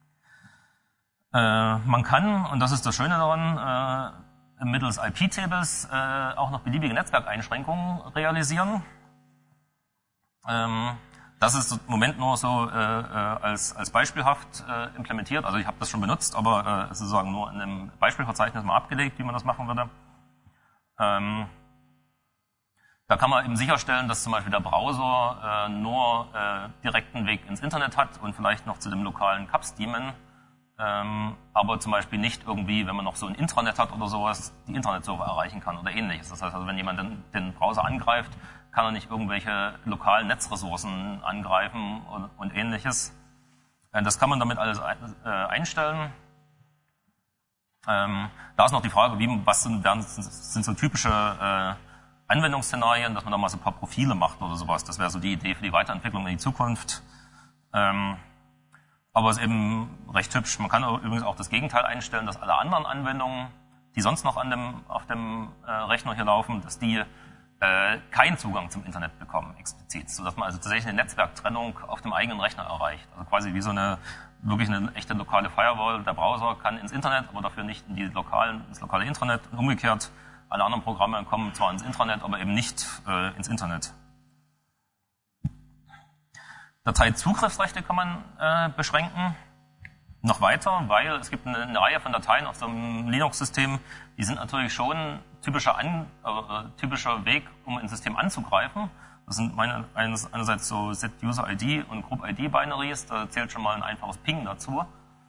Man kann, und das ist das Schöne daran, mittels IP-Tables auch noch beliebige Netzwerkeinschränkungen realisieren. Das ist im Moment nur so als beispielhaft implementiert. Also ich habe das schon benutzt, aber sozusagen nur in einem Beispielverzeichnis mal abgelegt, wie man das machen würde. Da kann man eben sicherstellen, dass zum Beispiel der Browser nur direkten Weg ins Internet hat und vielleicht noch zu dem lokalen CAPS-Daemon, aber zum Beispiel nicht irgendwie, wenn man noch so ein Intranet hat oder sowas, die Internetserver erreichen kann oder ähnliches. Das heißt also, wenn jemand den Browser angreift, kann er nicht irgendwelche lokalen Netzressourcen angreifen und ähnliches. Das kann man damit alles einstellen. Da ist noch die Frage, was sind so typische Anwendungsszenarien, dass man da mal so ein paar Profile macht oder sowas. Das wäre so die Idee für die Weiterentwicklung in die Zukunft. Aber es ist eben recht hübsch. Man kann übrigens auch das Gegenteil einstellen, dass alle anderen Anwendungen, die sonst noch auf dem Rechner hier laufen, dass die keinen Zugang zum Internet bekommen, explizit. Sodass man also tatsächlich eine Netzwerktrennung auf dem eigenen Rechner erreicht. Also quasi wie so wirklich eine echte lokale Firewall. Der Browser kann ins Internet, aber dafür nicht ins lokale Intranet. Und umgekehrt, alle anderen Programme kommen zwar ins Intranet, aber eben nicht ins Internet. Dateizugriffsrechte kann man beschränken. Noch weiter, weil es gibt eine Reihe von Dateien auf so einem Linux-System, die sind natürlich schon typischer Weg, um ein System anzugreifen. Das sind einerseits so Set-User-ID und Group-ID-Binaries, da zählt schon mal ein einfaches Ping dazu.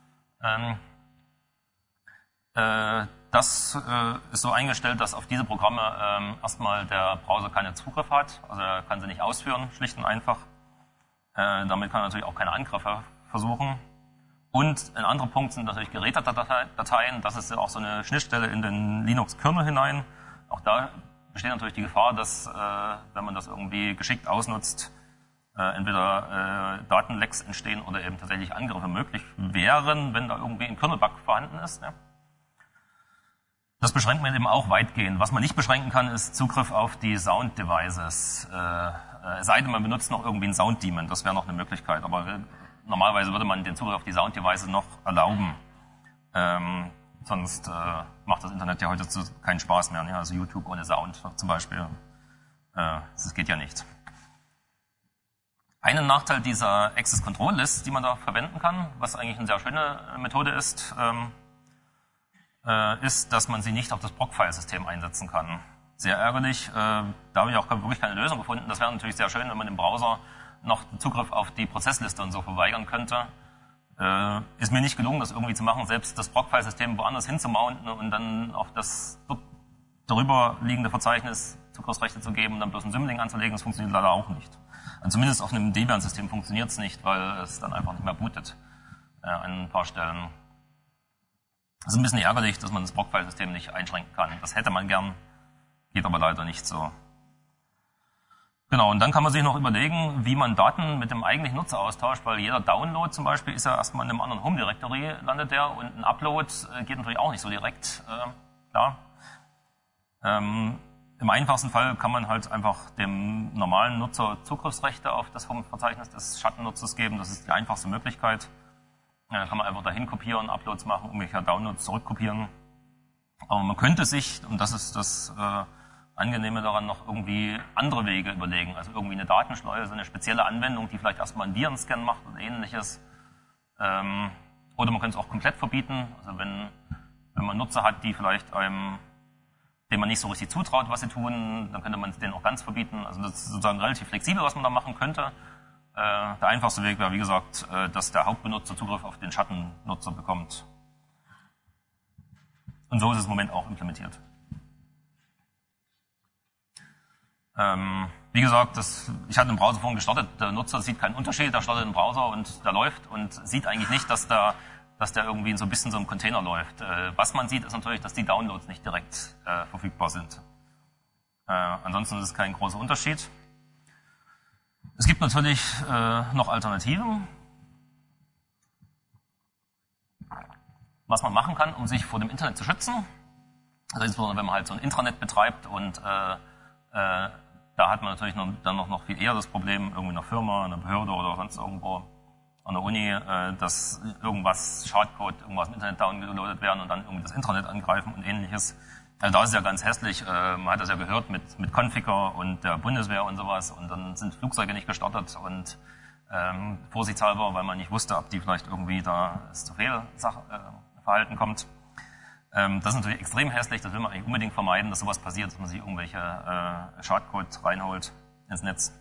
Das ist so eingestellt, dass auf diese Programme erstmal der Browser keinen Zugriff hat, also er kann sie nicht ausführen, schlicht und einfach. Damit kann er natürlich auch keine Angriffe versuchen. Und ein anderer Punkt sind natürlich Gerätedateien. Das ist ja auch so eine Schnittstelle in den Linux-Kernel hinein. Auch da besteht natürlich die Gefahr, dass, wenn man das irgendwie geschickt ausnutzt, entweder Datenlecks entstehen oder eben tatsächlich Angriffe möglich wären, wenn da irgendwie ein Kernel-Bug vorhanden ist. Ja. Das beschränkt man eben auch weitgehend. Was man nicht beschränken kann, ist Zugriff auf die Sound-Devices. Es sei denn, man benutzt noch irgendwie einen Sound-Daemon. Das wäre noch eine Möglichkeit. Aber normalerweise würde man den Zugriff auf die Sound-Devices noch erlauben. Sonst macht das Internet ja heute keinen Spaß mehr. Ne? Also YouTube ohne Sound zum Beispiel. Das geht ja nicht. Einen Nachteil dieser Access Control List, die man da verwenden kann, was eigentlich eine sehr schöne Methode ist, ist, dass man sie nicht auf das Proc-File-System einsetzen kann. Sehr ärgerlich. Da habe ich auch wirklich keine Lösung gefunden. Das wäre natürlich sehr schön, wenn man im Browser noch Zugriff auf die Prozessliste und so verweigern könnte. Ist mir nicht gelungen, das irgendwie zu machen, selbst das Proc-File-System woanders hinzumounten und dann auf das darüber liegende Verzeichnis Zugriffsrechte zu geben und dann bloß ein Symlink anzulegen. Das funktioniert leider auch nicht. Also zumindest auf einem Debian-System funktioniert es nicht, weil es dann einfach nicht mehr bootet an ein paar Stellen. Es ist ein bisschen ärgerlich, dass man das Proc-File-System nicht einschränken kann. Das hätte man gern, geht aber leider nicht so. Genau, und dann kann man sich noch überlegen, wie man Daten mit dem eigentlichen Nutzer austauscht, weil jeder Download zum Beispiel ist ja erstmal in einem anderen Home-Directory, landet der, und ein Upload geht natürlich auch nicht so direkt, klar. Im einfachsten Fall kann man halt einfach dem normalen Nutzer Zugriffsrechte auf das Home-Verzeichnis des Schattennutzers geben, das ist die einfachste Möglichkeit. Dann kann man einfach dahin kopieren, Uploads machen, umgekehrt Downloads zurückkopieren. Aber man könnte sich, und das ist das Angenehme daran, noch irgendwie andere Wege überlegen. Also irgendwie eine Datenschleuse, eine spezielle Anwendung, die vielleicht erstmal einen Virenscan macht oder ähnliches. Oder Oder man könnte es auch komplett verbieten. Also wenn man Nutzer hat, die vielleicht denen man nicht so richtig zutraut, was sie tun, dann könnte man es denen auch ganz verbieten. Also das ist sozusagen relativ flexibel, was man da machen könnte. Der einfachste Weg wäre, wie gesagt, dass der Hauptbenutzer Zugriff auf den Schattennutzer bekommt. Und so ist es im Moment auch implementiert. Wie gesagt, ich hatte den Browser vorhin gestartet, der Nutzer sieht keinen Unterschied, der startet den Browser und der läuft und sieht eigentlich nicht, dass der irgendwie in so ein bisschen so einem Container läuft. Was man sieht, ist natürlich, dass die Downloads nicht direkt verfügbar sind. Ansonsten ist es kein großer Unterschied. Es gibt natürlich noch Alternativen, was man machen kann, um sich vor dem Internet zu schützen. Also insbesondere, wenn man halt so ein Intranet betreibt und da hat man natürlich dann noch viel eher das Problem, irgendwie in einer Firma, in einer Behörde oder sonst irgendwo an der Uni, dass irgendwas, Schadcode, irgendwas im Internet downgeloadet werden und dann irgendwie das Intranet angreifen und ähnliches. Also da ist es ja ganz hässlich. Man hat das ja gehört mit Conficker und der Bundeswehr und sowas und dann sind Flugzeuge nicht gestartet und vorsichtshalber, weil man nicht wusste, ob die vielleicht irgendwie da zu Fehlverhalten kommt. Das ist natürlich extrem hässlich, das will man eigentlich unbedingt vermeiden, dass sowas passiert, dass man sich irgendwelche Schadcode reinholt ins Netz.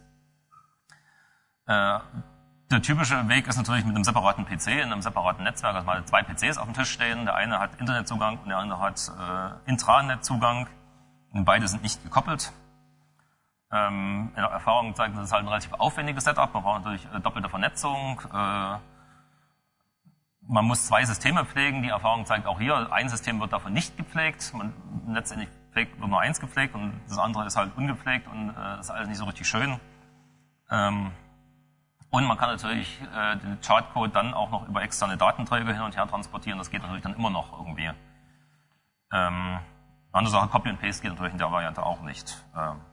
Der typische Weg ist natürlich mit einem separaten PC, in einem separaten Netzwerk, also mal 2 PCs auf dem Tisch stehen, der eine hat Internetzugang und der andere hat Intranet-Zugang und beide sind nicht gekoppelt. In der Erfahrung zeigt, das ist halt ein relativ aufwendiges Setup, man braucht natürlich doppelte Vernetzung, man muss 2 Systeme pflegen, die Erfahrung zeigt auch hier, ein System wird davon nicht gepflegt, letztendlich wird nur 1 gepflegt und das andere ist halt ungepflegt und das ist alles nicht so richtig schön. Und man kann natürlich den Chartcode dann auch noch über externe Datenträger hin und her transportieren, das geht natürlich dann immer noch irgendwie. Andere Sache, Copy und Paste geht natürlich in der Variante auch nicht.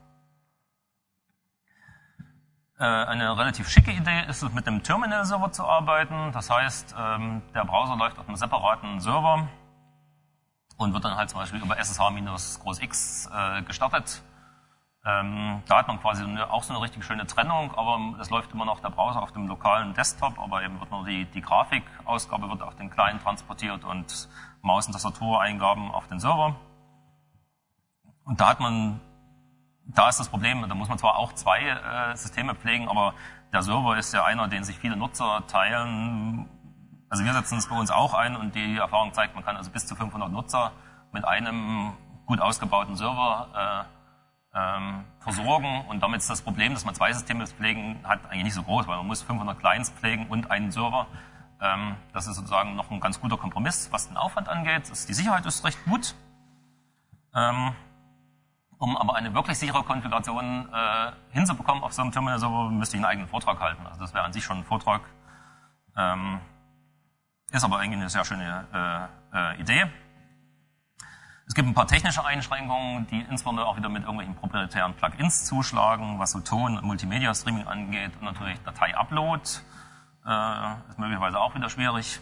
Eine relativ schicke Idee ist es, mit einem Terminal-Server zu arbeiten. Das heißt, der Browser läuft auf einem separaten Server und wird dann halt zum Beispiel über SSH-X gestartet. Da hat man quasi auch so eine richtig schöne Trennung, aber es läuft immer noch der Browser auf dem lokalen Desktop, aber eben wird nur die Grafikausgabe wird auf den Client transportiert und Maus- und Tastatureingaben auf den Server. Und da ist das Problem, da muss man zwar auch 2 Systeme pflegen, aber der Server ist ja einer, den sich viele Nutzer teilen. Also wir setzen es bei uns auch ein und die Erfahrung zeigt, man kann also bis zu 500 Nutzer mit einem gut ausgebauten Server versorgen und damit ist das Problem, dass man 2 Systeme pflegen hat, eigentlich nicht so groß, weil man muss 500 Clients pflegen und einen Server. Das ist sozusagen noch ein ganz guter Kompromiss, was den Aufwand angeht. Die Sicherheit ist recht gut. Um aber eine wirklich sichere Konfiguration hinzubekommen auf so einem Terminal-Server, müsste ich einen eigenen Vortrag halten. Also das wäre an sich schon ein Vortrag. Ist aber eigentlich eine sehr schöne Idee. Es gibt ein paar technische Einschränkungen, die insbesondere auch wieder mit irgendwelchen proprietären Plugins zuschlagen, was so Ton- und Multimedia-Streaming angeht. Und natürlich Datei-Upload ist möglicherweise auch wieder schwierig.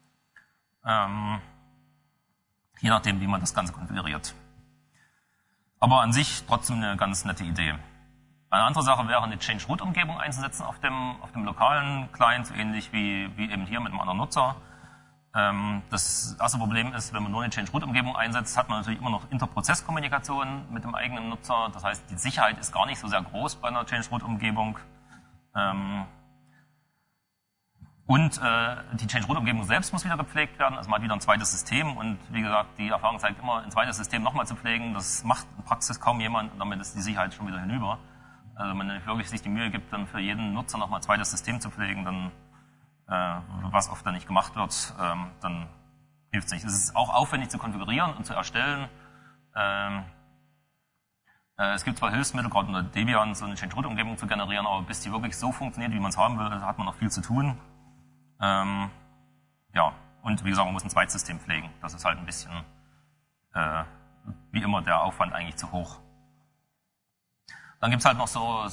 Je nachdem, wie man das Ganze konfiguriert. Aber an sich trotzdem eine ganz nette Idee. Eine andere Sache wäre, eine Change-Root-Umgebung einzusetzen auf dem lokalen Client, so ähnlich wie eben hier mit einem anderen Nutzer. Das erste Problem ist, wenn man nur eine Change-Root-Umgebung einsetzt, hat man natürlich immer noch Interprozesskommunikation mit dem eigenen Nutzer. Das heißt, die Sicherheit ist gar nicht so sehr groß bei einer Change-Root-Umgebung. Und die Change-Root-Umgebung selbst muss wieder gepflegt werden. Also man hat wieder ein zweites System. Und wie gesagt, die Erfahrung zeigt immer, ein zweites System nochmal zu pflegen, das macht in Praxis kaum jemand. Und damit ist die Sicherheit schon wieder hinüber. Also wenn man wirklich sich die Mühe gibt, dann für jeden Nutzer nochmal ein zweites System zu pflegen, dann was oft dann nicht gemacht wird, dann hilft es nicht. Es ist auch aufwendig zu konfigurieren und zu erstellen. Es gibt zwar Hilfsmittel, gerade unter Debian, so eine Change-Root-Umgebung zu generieren, aber bis die wirklich so funktioniert, wie man es haben will, hat man noch viel zu tun. Ja, und wie gesagt, man muss ein zweites System pflegen. Das ist halt ein bisschen, wie immer, der Aufwand eigentlich zu hoch. Dann gibt es halt noch so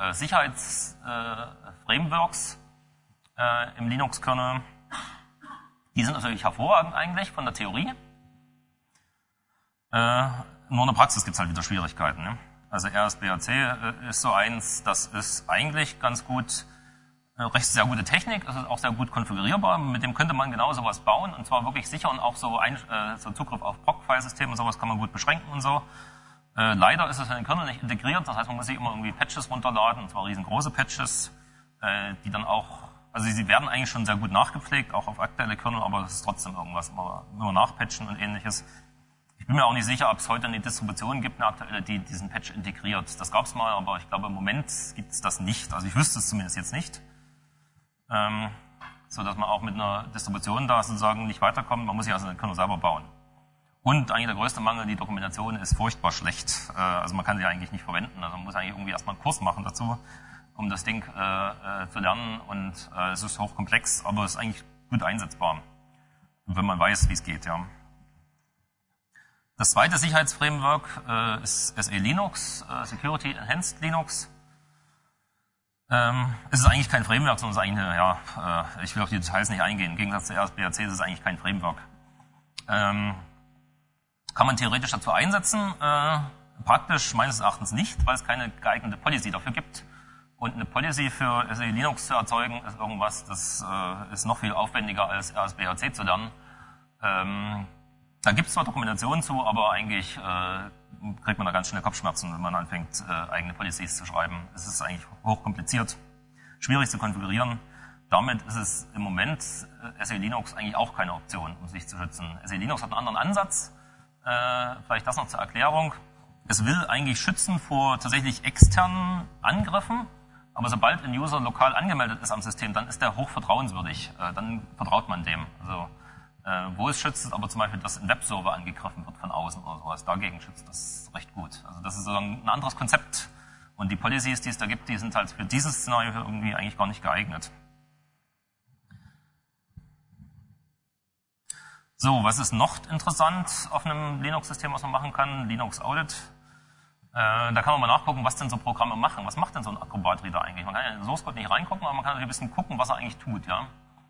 Sicherheits-Frameworks im Linux-Kernel. Die sind natürlich hervorragend eigentlich von der Theorie. Nur in der Praxis gibt es halt wieder Schwierigkeiten. Ne? Also RSBAC ist so eins, das ist eigentlich ganz gut recht sehr gute Technik, es ist auch sehr gut konfigurierbar, mit dem könnte man genau sowas bauen und zwar wirklich sicher und auch so, so Zugriff auf POC-File-Systeme und sowas kann man gut beschränken und so. Leider ist es in den Kernel nicht integriert, das heißt, man muss sich immer irgendwie Patches runterladen, und zwar riesengroße Patches, die dann auch, also sie werden eigentlich schon sehr gut nachgepflegt, auch auf aktuelle Kernel, aber es ist trotzdem irgendwas, immer nachpatchen und ähnliches. Ich bin mir auch nicht sicher, ob es heute eine Distribution gibt, eine aktuelle, die diesen Patch integriert. Das gab es mal, aber ich glaube, im Moment gibt es das nicht. Also ich wüsste es zumindest jetzt nicht. So dass man auch mit einer Distribution da sozusagen nicht weiterkommt. Man muss sich also den Kernel selber bauen. Und eigentlich der größte Mangel, die Dokumentation ist furchtbar schlecht. Also man kann sie eigentlich nicht verwenden. Also man muss eigentlich irgendwie erstmal einen Kurs machen dazu, um das Ding zu lernen. Und es ist hochkomplex, aber es ist eigentlich gut einsetzbar, wenn man weiß, wie es geht. Ja. Das zweite Sicherheitsframework ist SE Linux, Security Enhanced Linux. Es ist eigentlich kein Framework, sondern es ist eigentlich eine, ja, ich will auf die Details nicht eingehen. Im Gegensatz zu RSBAC ist es eigentlich kein Framework. Kann man theoretisch dazu einsetzen, praktisch meines Erachtens nicht, weil es keine geeignete Policy dafür gibt. Und eine Policy für SE Linux zu erzeugen, ist irgendwas, das ist noch viel aufwendiger als RSBAC zu lernen. Da gibt es zwar Dokumentationen zu, aber eigentlich kriegt man da ganz schnell Kopfschmerzen, wenn man anfängt, eigene Policies zu schreiben. Es ist eigentlich hochkompliziert, schwierig zu konfigurieren. Damit ist es im Moment SE Linux eigentlich auch keine Option, um sich zu schützen. SE Linux hat einen anderen Ansatz. Vielleicht das noch zur Erklärung. Es will eigentlich schützen vor tatsächlich externen Angriffen, aber sobald ein User lokal angemeldet ist am System, dann ist der hoch vertrauenswürdig. Dann vertraut man dem. Also, wo es schützt, ist aber zum Beispiel, dass ein Webserver angegriffen wird von außen oder sowas. Dagegen schützt das recht gut. Also das ist sozusagen ein anderes Konzept. Und die Policies, die es da gibt, die sind halt für dieses Szenario irgendwie eigentlich gar nicht geeignet. So, was ist noch interessant auf einem Linux-System, was man machen kann? Linux Audit. Da kann man mal nachgucken, was denn so Programme machen. Was macht denn so ein Acrobat Reader eigentlich? Man kann ja in den Source Code nicht reingucken, aber man kann natürlich ein bisschen gucken, was er eigentlich tut. Ja.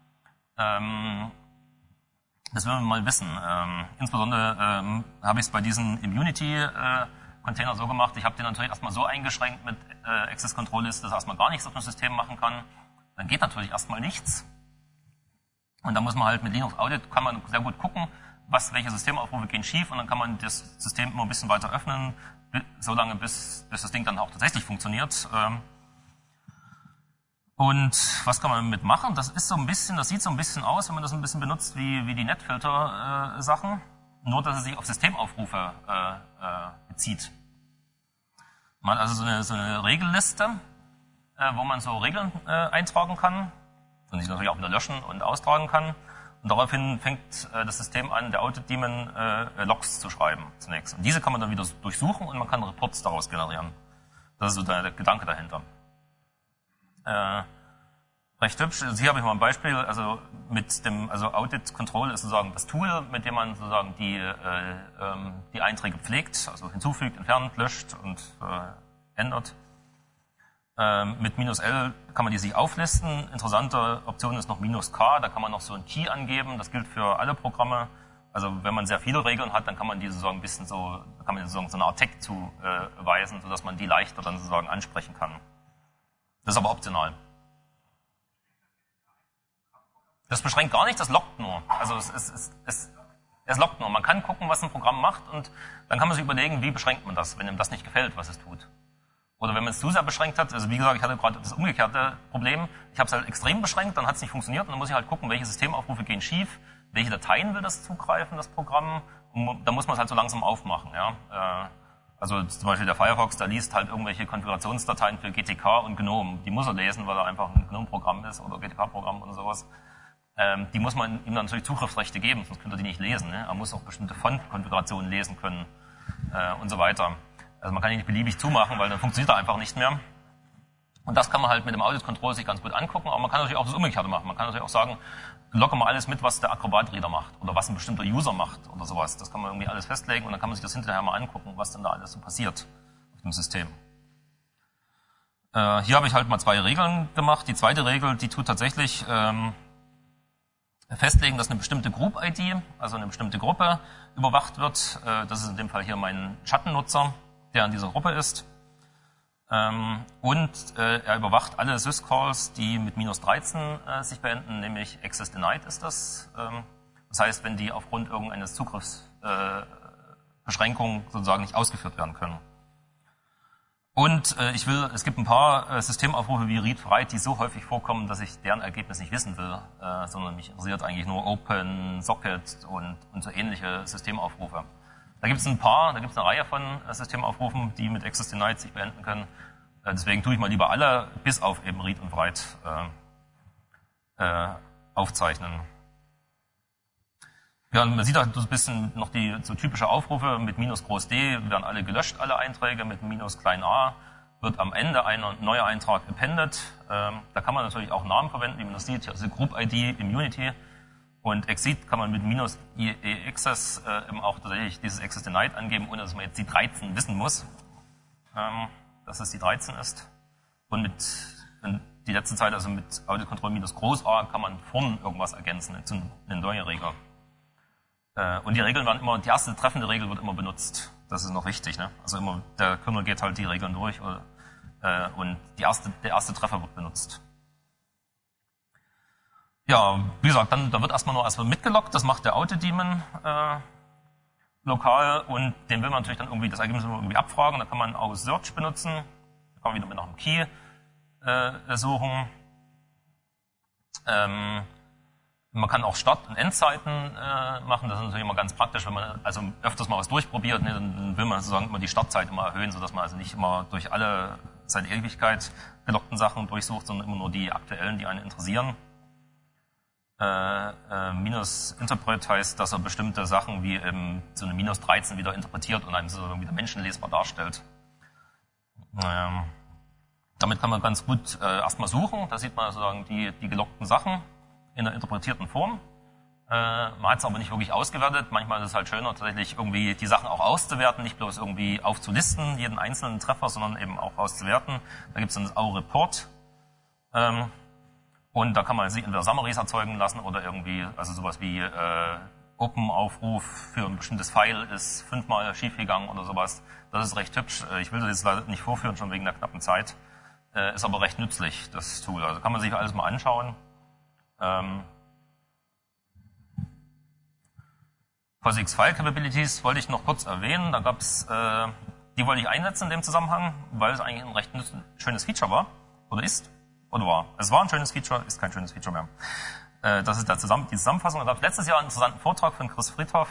Das wollen wir mal wissen. Insbesondere habe ich es bei diesen Immunity-Container so gemacht, ich habe den natürlich erstmal so eingeschränkt mit Access Control List, dass er erstmal gar nichts auf dem System machen kann. Dann geht natürlich erstmal nichts. Und dann muss man halt mit Linux Audit, kann man sehr gut gucken, welche Systemaufrufe gehen schief und dann kann man das System immer ein bisschen weiter öffnen, so lange bis das Ding dann auch tatsächlich funktioniert. Und was kann man damit machen? Das ist so ein bisschen, das sieht so ein bisschen aus, wenn man das ein bisschen benutzt wie die Netfilter-Sachen, nur dass es sich auf Systemaufrufe bezieht. Man hat also so eine Regelliste, wo man so Regeln eintragen kann und sich natürlich auch wieder löschen und austragen kann. Und daraufhin fängt das System an, der Audit-Daemon Logs zu schreiben zunächst. Und diese kann man dann wieder durchsuchen und man kann Reports daraus generieren. Das ist so der Gedanke dahinter. Recht hübsch. Also hier habe ich mal ein Beispiel. Also Audit Control ist sozusagen das Tool, mit dem man sozusagen die Einträge pflegt, also hinzufügt, entfernt, löscht und ändert. Mit -L kann man die sich auflisten. Interessante Option ist noch -K, da kann man noch so einen Key angeben. Das gilt für alle Programme. Also wenn man sehr viele Regeln hat, dann kann man die sozusagen ein bisschen so eine Art Tag zuweisen, sodass man die leichter dann sozusagen ansprechen kann. Das ist aber optional. Das beschränkt gar nicht, das lockt nur. Also es lockt nur. Man kann gucken, was ein Programm macht und dann kann man sich überlegen, wie beschränkt man das, wenn ihm das nicht gefällt, was es tut. Oder wenn man es zu sehr beschränkt hat, also wie gesagt, ich hatte gerade das umgekehrte Problem, ich habe es halt extrem beschränkt, dann hat es nicht funktioniert und dann muss ich halt gucken, welche Systemaufrufe gehen schief, welche Dateien will das zugreifen, das Programm, und da muss man es halt so langsam aufmachen. Ja. Also zum Beispiel der Firefox, der liest halt irgendwelche Konfigurationsdateien für GTK und GNOME, die muss er lesen, weil er einfach ein GNOME-Programm ist oder GTK-Programm oder sowas. Die muss man ihm dann natürlich Zugriffsrechte geben, sonst könnte er die nicht lesen. Ne? Er muss auch bestimmte Font-Konfigurationen lesen können und so weiter. Also man kann ihn nicht beliebig zumachen, weil dann funktioniert er einfach nicht mehr. Und das kann man halt mit dem Audit Control sich ganz gut angucken, aber man kann natürlich auch das Umgekehrte machen. Man kann natürlich auch sagen, locke mal alles mit, was der Acrobat Reader macht oder was ein bestimmter User macht oder sowas. Das kann man irgendwie alles festlegen und dann kann man sich das hinterher mal angucken, was denn da alles so passiert auf dem System. Hier habe ich halt mal 2 Regeln gemacht. Die zweite Regel, die tut tatsächlich festlegen, dass eine bestimmte Group-ID, also eine bestimmte Gruppe, überwacht wird. Das ist in dem Fall hier mein Schattennutzer, der in dieser Gruppe ist. Und er überwacht alle Syscalls, die mit -13 sich beenden, nämlich Access Denied ist das. Das heißt, wenn die aufgrund irgendeines Zugriffsbeschränkungen sozusagen nicht ausgeführt werden können. Und es gibt ein paar Systemaufrufe wie Read-Write, die so häufig vorkommen, dass ich deren Ergebnis nicht wissen will, sondern mich interessiert eigentlich nur Open, Socket und so ähnliche Systemaufrufe. Da gibt es eine Reihe von Systemaufrufen, die mit Access Denied sich beenden können. Deswegen tue ich mal lieber alle, bis auf eben Read und Write aufzeichnen. Ja, und man sieht auch so ein bisschen noch die so typische Aufrufe mit -D werden alle gelöscht, alle Einträge, mit -a wird am Ende ein neuer Eintrag appended. Da kann man natürlich auch Namen verwenden, wie man das sieht, also Group-ID im Unity. Und Exit kann man mit -access eben auch tatsächlich dieses Access Denied angeben, ohne dass man jetzt die 13 wissen muss, dass es die 13 ist. Und die letzte Zeit, also mit Audit-Control -A, kann man vorn irgendwas ergänzen, eine neue Regel. Und die Regeln werden immer, die erste treffende Regel wird immer benutzt. Das ist noch wichtig, ne? Also immer, der Kernel geht halt die Regeln durch, und der erste Treffer wird benutzt. Ja, wie gesagt, da wird erstmal nur mitgeloggt, das macht der Audit-Daemon lokal, und den will man natürlich dann irgendwie, das Ergebnis irgendwie abfragen, da kann man auch Search benutzen, da kann man wieder mit nach dem Key suchen. Man kann auch Start- und Endzeiten machen. Das ist natürlich immer ganz praktisch, wenn man also öfters mal was durchprobiert, ne, dann will man sozusagen immer die Startzeit immer erhöhen, sodass man also nicht immer durch alle seit Ewigkeit geloggten Sachen durchsucht, sondern immer nur die aktuellen, die einen interessieren. Interpret heißt, dass er bestimmte Sachen wie so eine -13 wieder interpretiert und einem so wieder menschenlesbar darstellt. Damit kann man ganz gut erstmal suchen. Da sieht man sozusagen die geloggten Sachen in der interpretierten Form. Man hat es aber nicht wirklich ausgewertet. Manchmal ist es halt schöner, tatsächlich irgendwie die Sachen auch auszuwerten, nicht bloß irgendwie aufzulisten, jeden einzelnen Treffer, sondern eben auch auszuwerten. Da gibt es dann das Report. Und da kann man sich entweder Summaries erzeugen lassen oder irgendwie, also sowas wie Open-Aufruf für ein bestimmtes File ist 5-mal schiefgegangen oder sowas. Das ist recht hübsch. Ich will das jetzt leider nicht vorführen, schon wegen der knappen Zeit. Ist aber recht nützlich, das Tool. Also kann man sich alles mal anschauen. POSIX File Capabilities wollte ich noch kurz erwähnen. Da gab's, die wollte ich einsetzen in dem Zusammenhang, weil es eigentlich ein recht schönes Feature war. Oder ist. Oder war. Es war ein schönes Feature, ist kein schönes Feature mehr. Das ist die Zusammenfassung. Da gab es letztes Jahr einen interessanten Vortrag von Chris Friedhoff.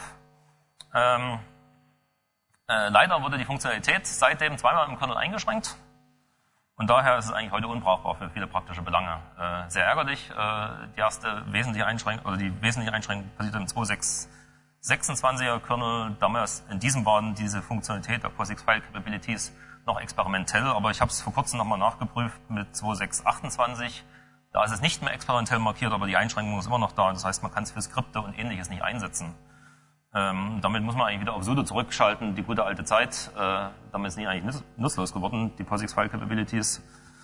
Leider wurde die Funktionalität seitdem zweimal im Kernel eingeschränkt. Und daher ist es eigentlich heute unbrauchbar für viele praktische Belange. Sehr ärgerlich. Die wesentliche Einschränkung passiert im 2.6.26er Kernel. Damals in diesem waren diese Funktionalität der POSIX File Capabilities noch experimentell, aber ich habe es vor kurzem nochmal nachgeprüft mit 2.6.28. Da ist es nicht mehr experimentell markiert, aber die Einschränkung ist immer noch da. Das heißt, man kann es für Skripte und Ähnliches nicht einsetzen. Damit muss man eigentlich wieder auf sudo zurückschalten, die gute alte Zeit. Damit ist nicht eigentlich nutzlos geworden, die POSIX File Capabilities.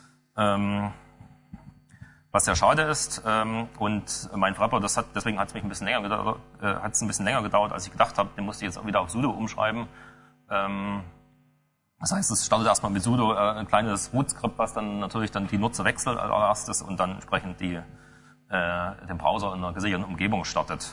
Was sehr schade ist. Und mein Wrapper, deswegen hat es ein bisschen länger gedauert, als ich gedacht habe. Den musste ich jetzt auch wieder auf sudo umschreiben. Das heißt, es startet erstmal mit sudo ein kleines Root-Skript, was dann natürlich die Nutzer wechselt als allererstes und dann entsprechend den Browser in einer gesicherten Umgebung startet.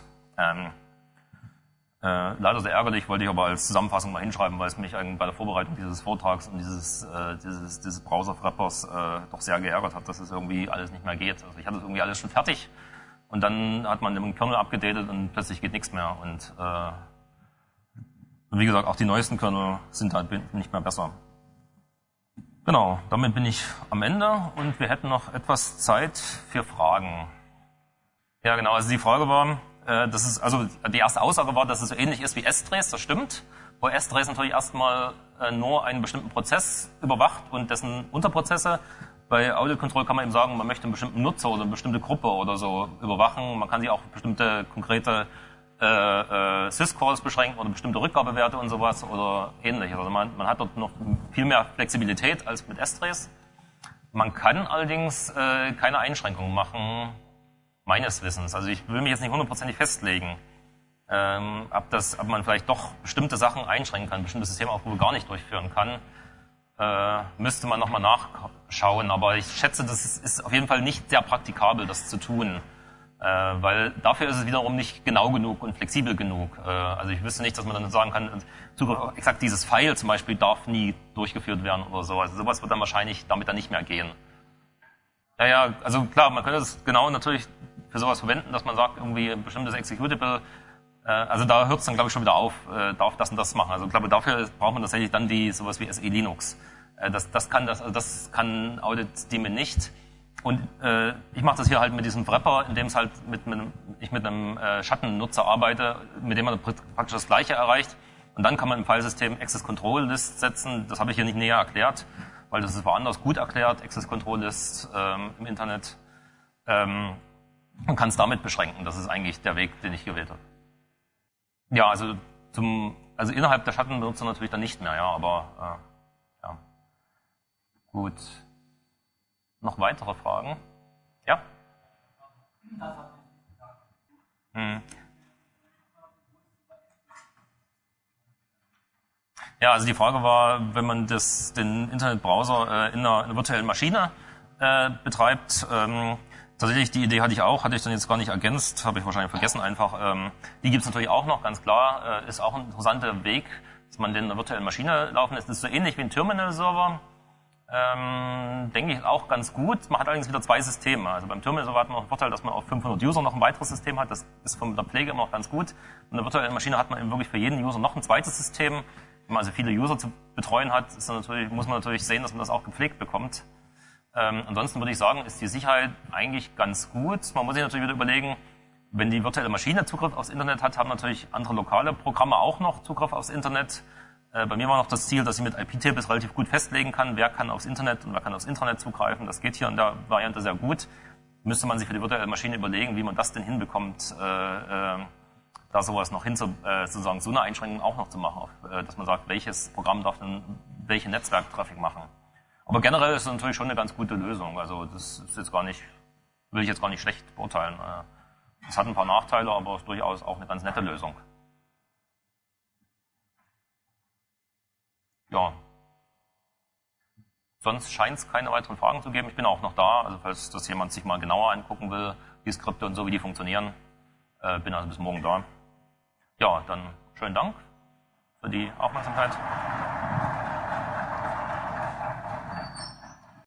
Leider sehr ärgerlich, wollte ich aber als Zusammenfassung mal hinschreiben, weil es mich bei der Vorbereitung dieses Vortrags und dieses Browser-Wrappers doch sehr geärgert hat, dass es irgendwie alles nicht mehr geht. Also ich hatte irgendwie alles schon fertig und dann hat man den Kernel abgedatet und plötzlich geht nichts mehr. Und wie gesagt, auch die neuesten Kernel sind halt nicht mehr besser. Genau, damit bin ich am Ende und wir hätten noch etwas Zeit für Fragen. Ja genau, also die Frage war, die erste Aussage war, dass es so ähnlich ist wie S-Trace, das stimmt. Wo S-Trace natürlich erstmal nur einen bestimmten Prozess überwacht und dessen Unterprozesse. Bei Audit Control kann man eben sagen, man möchte einen bestimmten Nutzer oder eine bestimmte Gruppe oder so überwachen. Man kann sich auch bestimmte konkrete Syscalls beschränken oder bestimmte Rückgabewerte und sowas oder ähnliches. Also man hat dort noch viel mehr Flexibilität als mit S-Trace. Man kann allerdings keine Einschränkungen machen, meines Wissens. Also ich will mich jetzt nicht hundertprozentig festlegen, ob man vielleicht doch bestimmte Sachen einschränken kann, bestimmte Systemaufrufe gar nicht durchführen kann. Müsste man nochmal nachschauen, aber ich schätze, das ist auf jeden Fall nicht sehr praktikabel, das zu tun, weil dafür ist es wiederum nicht genau genug und flexibel genug. Also ich wüsste nicht, dass man dann sagen kann, Zugriff auf exakt dieses File zum Beispiel darf nie durchgeführt werden oder so. Also sowas wird dann wahrscheinlich damit dann nicht mehr gehen. Ja, also klar, man könnte es genau natürlich für sowas verwenden, dass man sagt, irgendwie ein bestimmtes Executable, also da hört es dann, glaube ich, schon wieder auf, darf das und das machen. Also ich glaube, dafür braucht man tatsächlich dann sowas wie SE Linux. Das kann Audit-Daemon nicht. Und ich mache das hier halt mit diesem Wrapper, in dem es halt ich mit einem Schattennutzer arbeite, mit dem man praktisch das Gleiche erreicht. Und dann kann man im Filesystem Access Control List setzen. Das habe ich hier nicht näher erklärt, weil das ist woanders gut erklärt, Access Control List im Internet. Man kann es damit beschränken. Das ist eigentlich der Weg, den ich gewählt habe. Ja, also innerhalb der Schattenbenutzer natürlich dann nicht mehr, ja, aber ja. Gut. Noch weitere Fragen? Ja? Ja, also die Frage war, wenn man den Internetbrowser in einer virtuellen Maschine betreibt, tatsächlich, die Idee hatte ich dann jetzt gar nicht ergänzt, habe ich wahrscheinlich vergessen einfach. Die gibt's natürlich auch noch, ganz klar, ist auch ein interessanter Weg, dass man den in einer virtuellen Maschine laufen lässt. Das ist so ähnlich wie ein Terminal-Server, denke ich auch ganz gut. Man hat allerdings wieder zwei Systeme. Also beim Terminal-Server hat man auch den Vorteil, dass man auf 500 User noch ein weiteres System hat. Das ist von der Pflege immer noch ganz gut. In der virtuellen Maschine hat man eben wirklich für jeden User noch ein zweites System. Wenn man also viele User zu betreuen hat, muss man natürlich sehen, dass man das auch gepflegt bekommt. Ansonsten würde ich sagen, ist die Sicherheit eigentlich ganz gut. Man muss sich natürlich wieder überlegen, wenn die virtuelle Maschine Zugriff aufs Internet hat, haben natürlich andere lokale Programme auch noch Zugriff aufs Internet. Bei mir war noch das Ziel, dass ich mit IP-Tables relativ gut festlegen kann, wer kann aufs Internet und wer kann aufs Internet zugreifen. Das geht hier in der Variante sehr gut. Müsste man sich für die virtuelle Maschine überlegen, wie man das denn hinbekommt, da sowas noch sozusagen so eine Einschränkung auch noch zu machen, dass man sagt, welches Programm darf denn welche Netzwerktraffic machen. Aber generell ist es natürlich schon eine ganz gute Lösung. Also das ist jetzt will ich jetzt gar nicht schlecht beurteilen. Es hat ein paar Nachteile, aber ist durchaus auch eine ganz nette Lösung. Ja. Sonst scheint es keine weiteren Fragen zu geben. Ich bin auch noch da, also falls das jemand sich mal genauer angucken will, die Skripte und so, wie die funktionieren. Bin also bis morgen da. Ja, dann schönen Dank für die Aufmerksamkeit.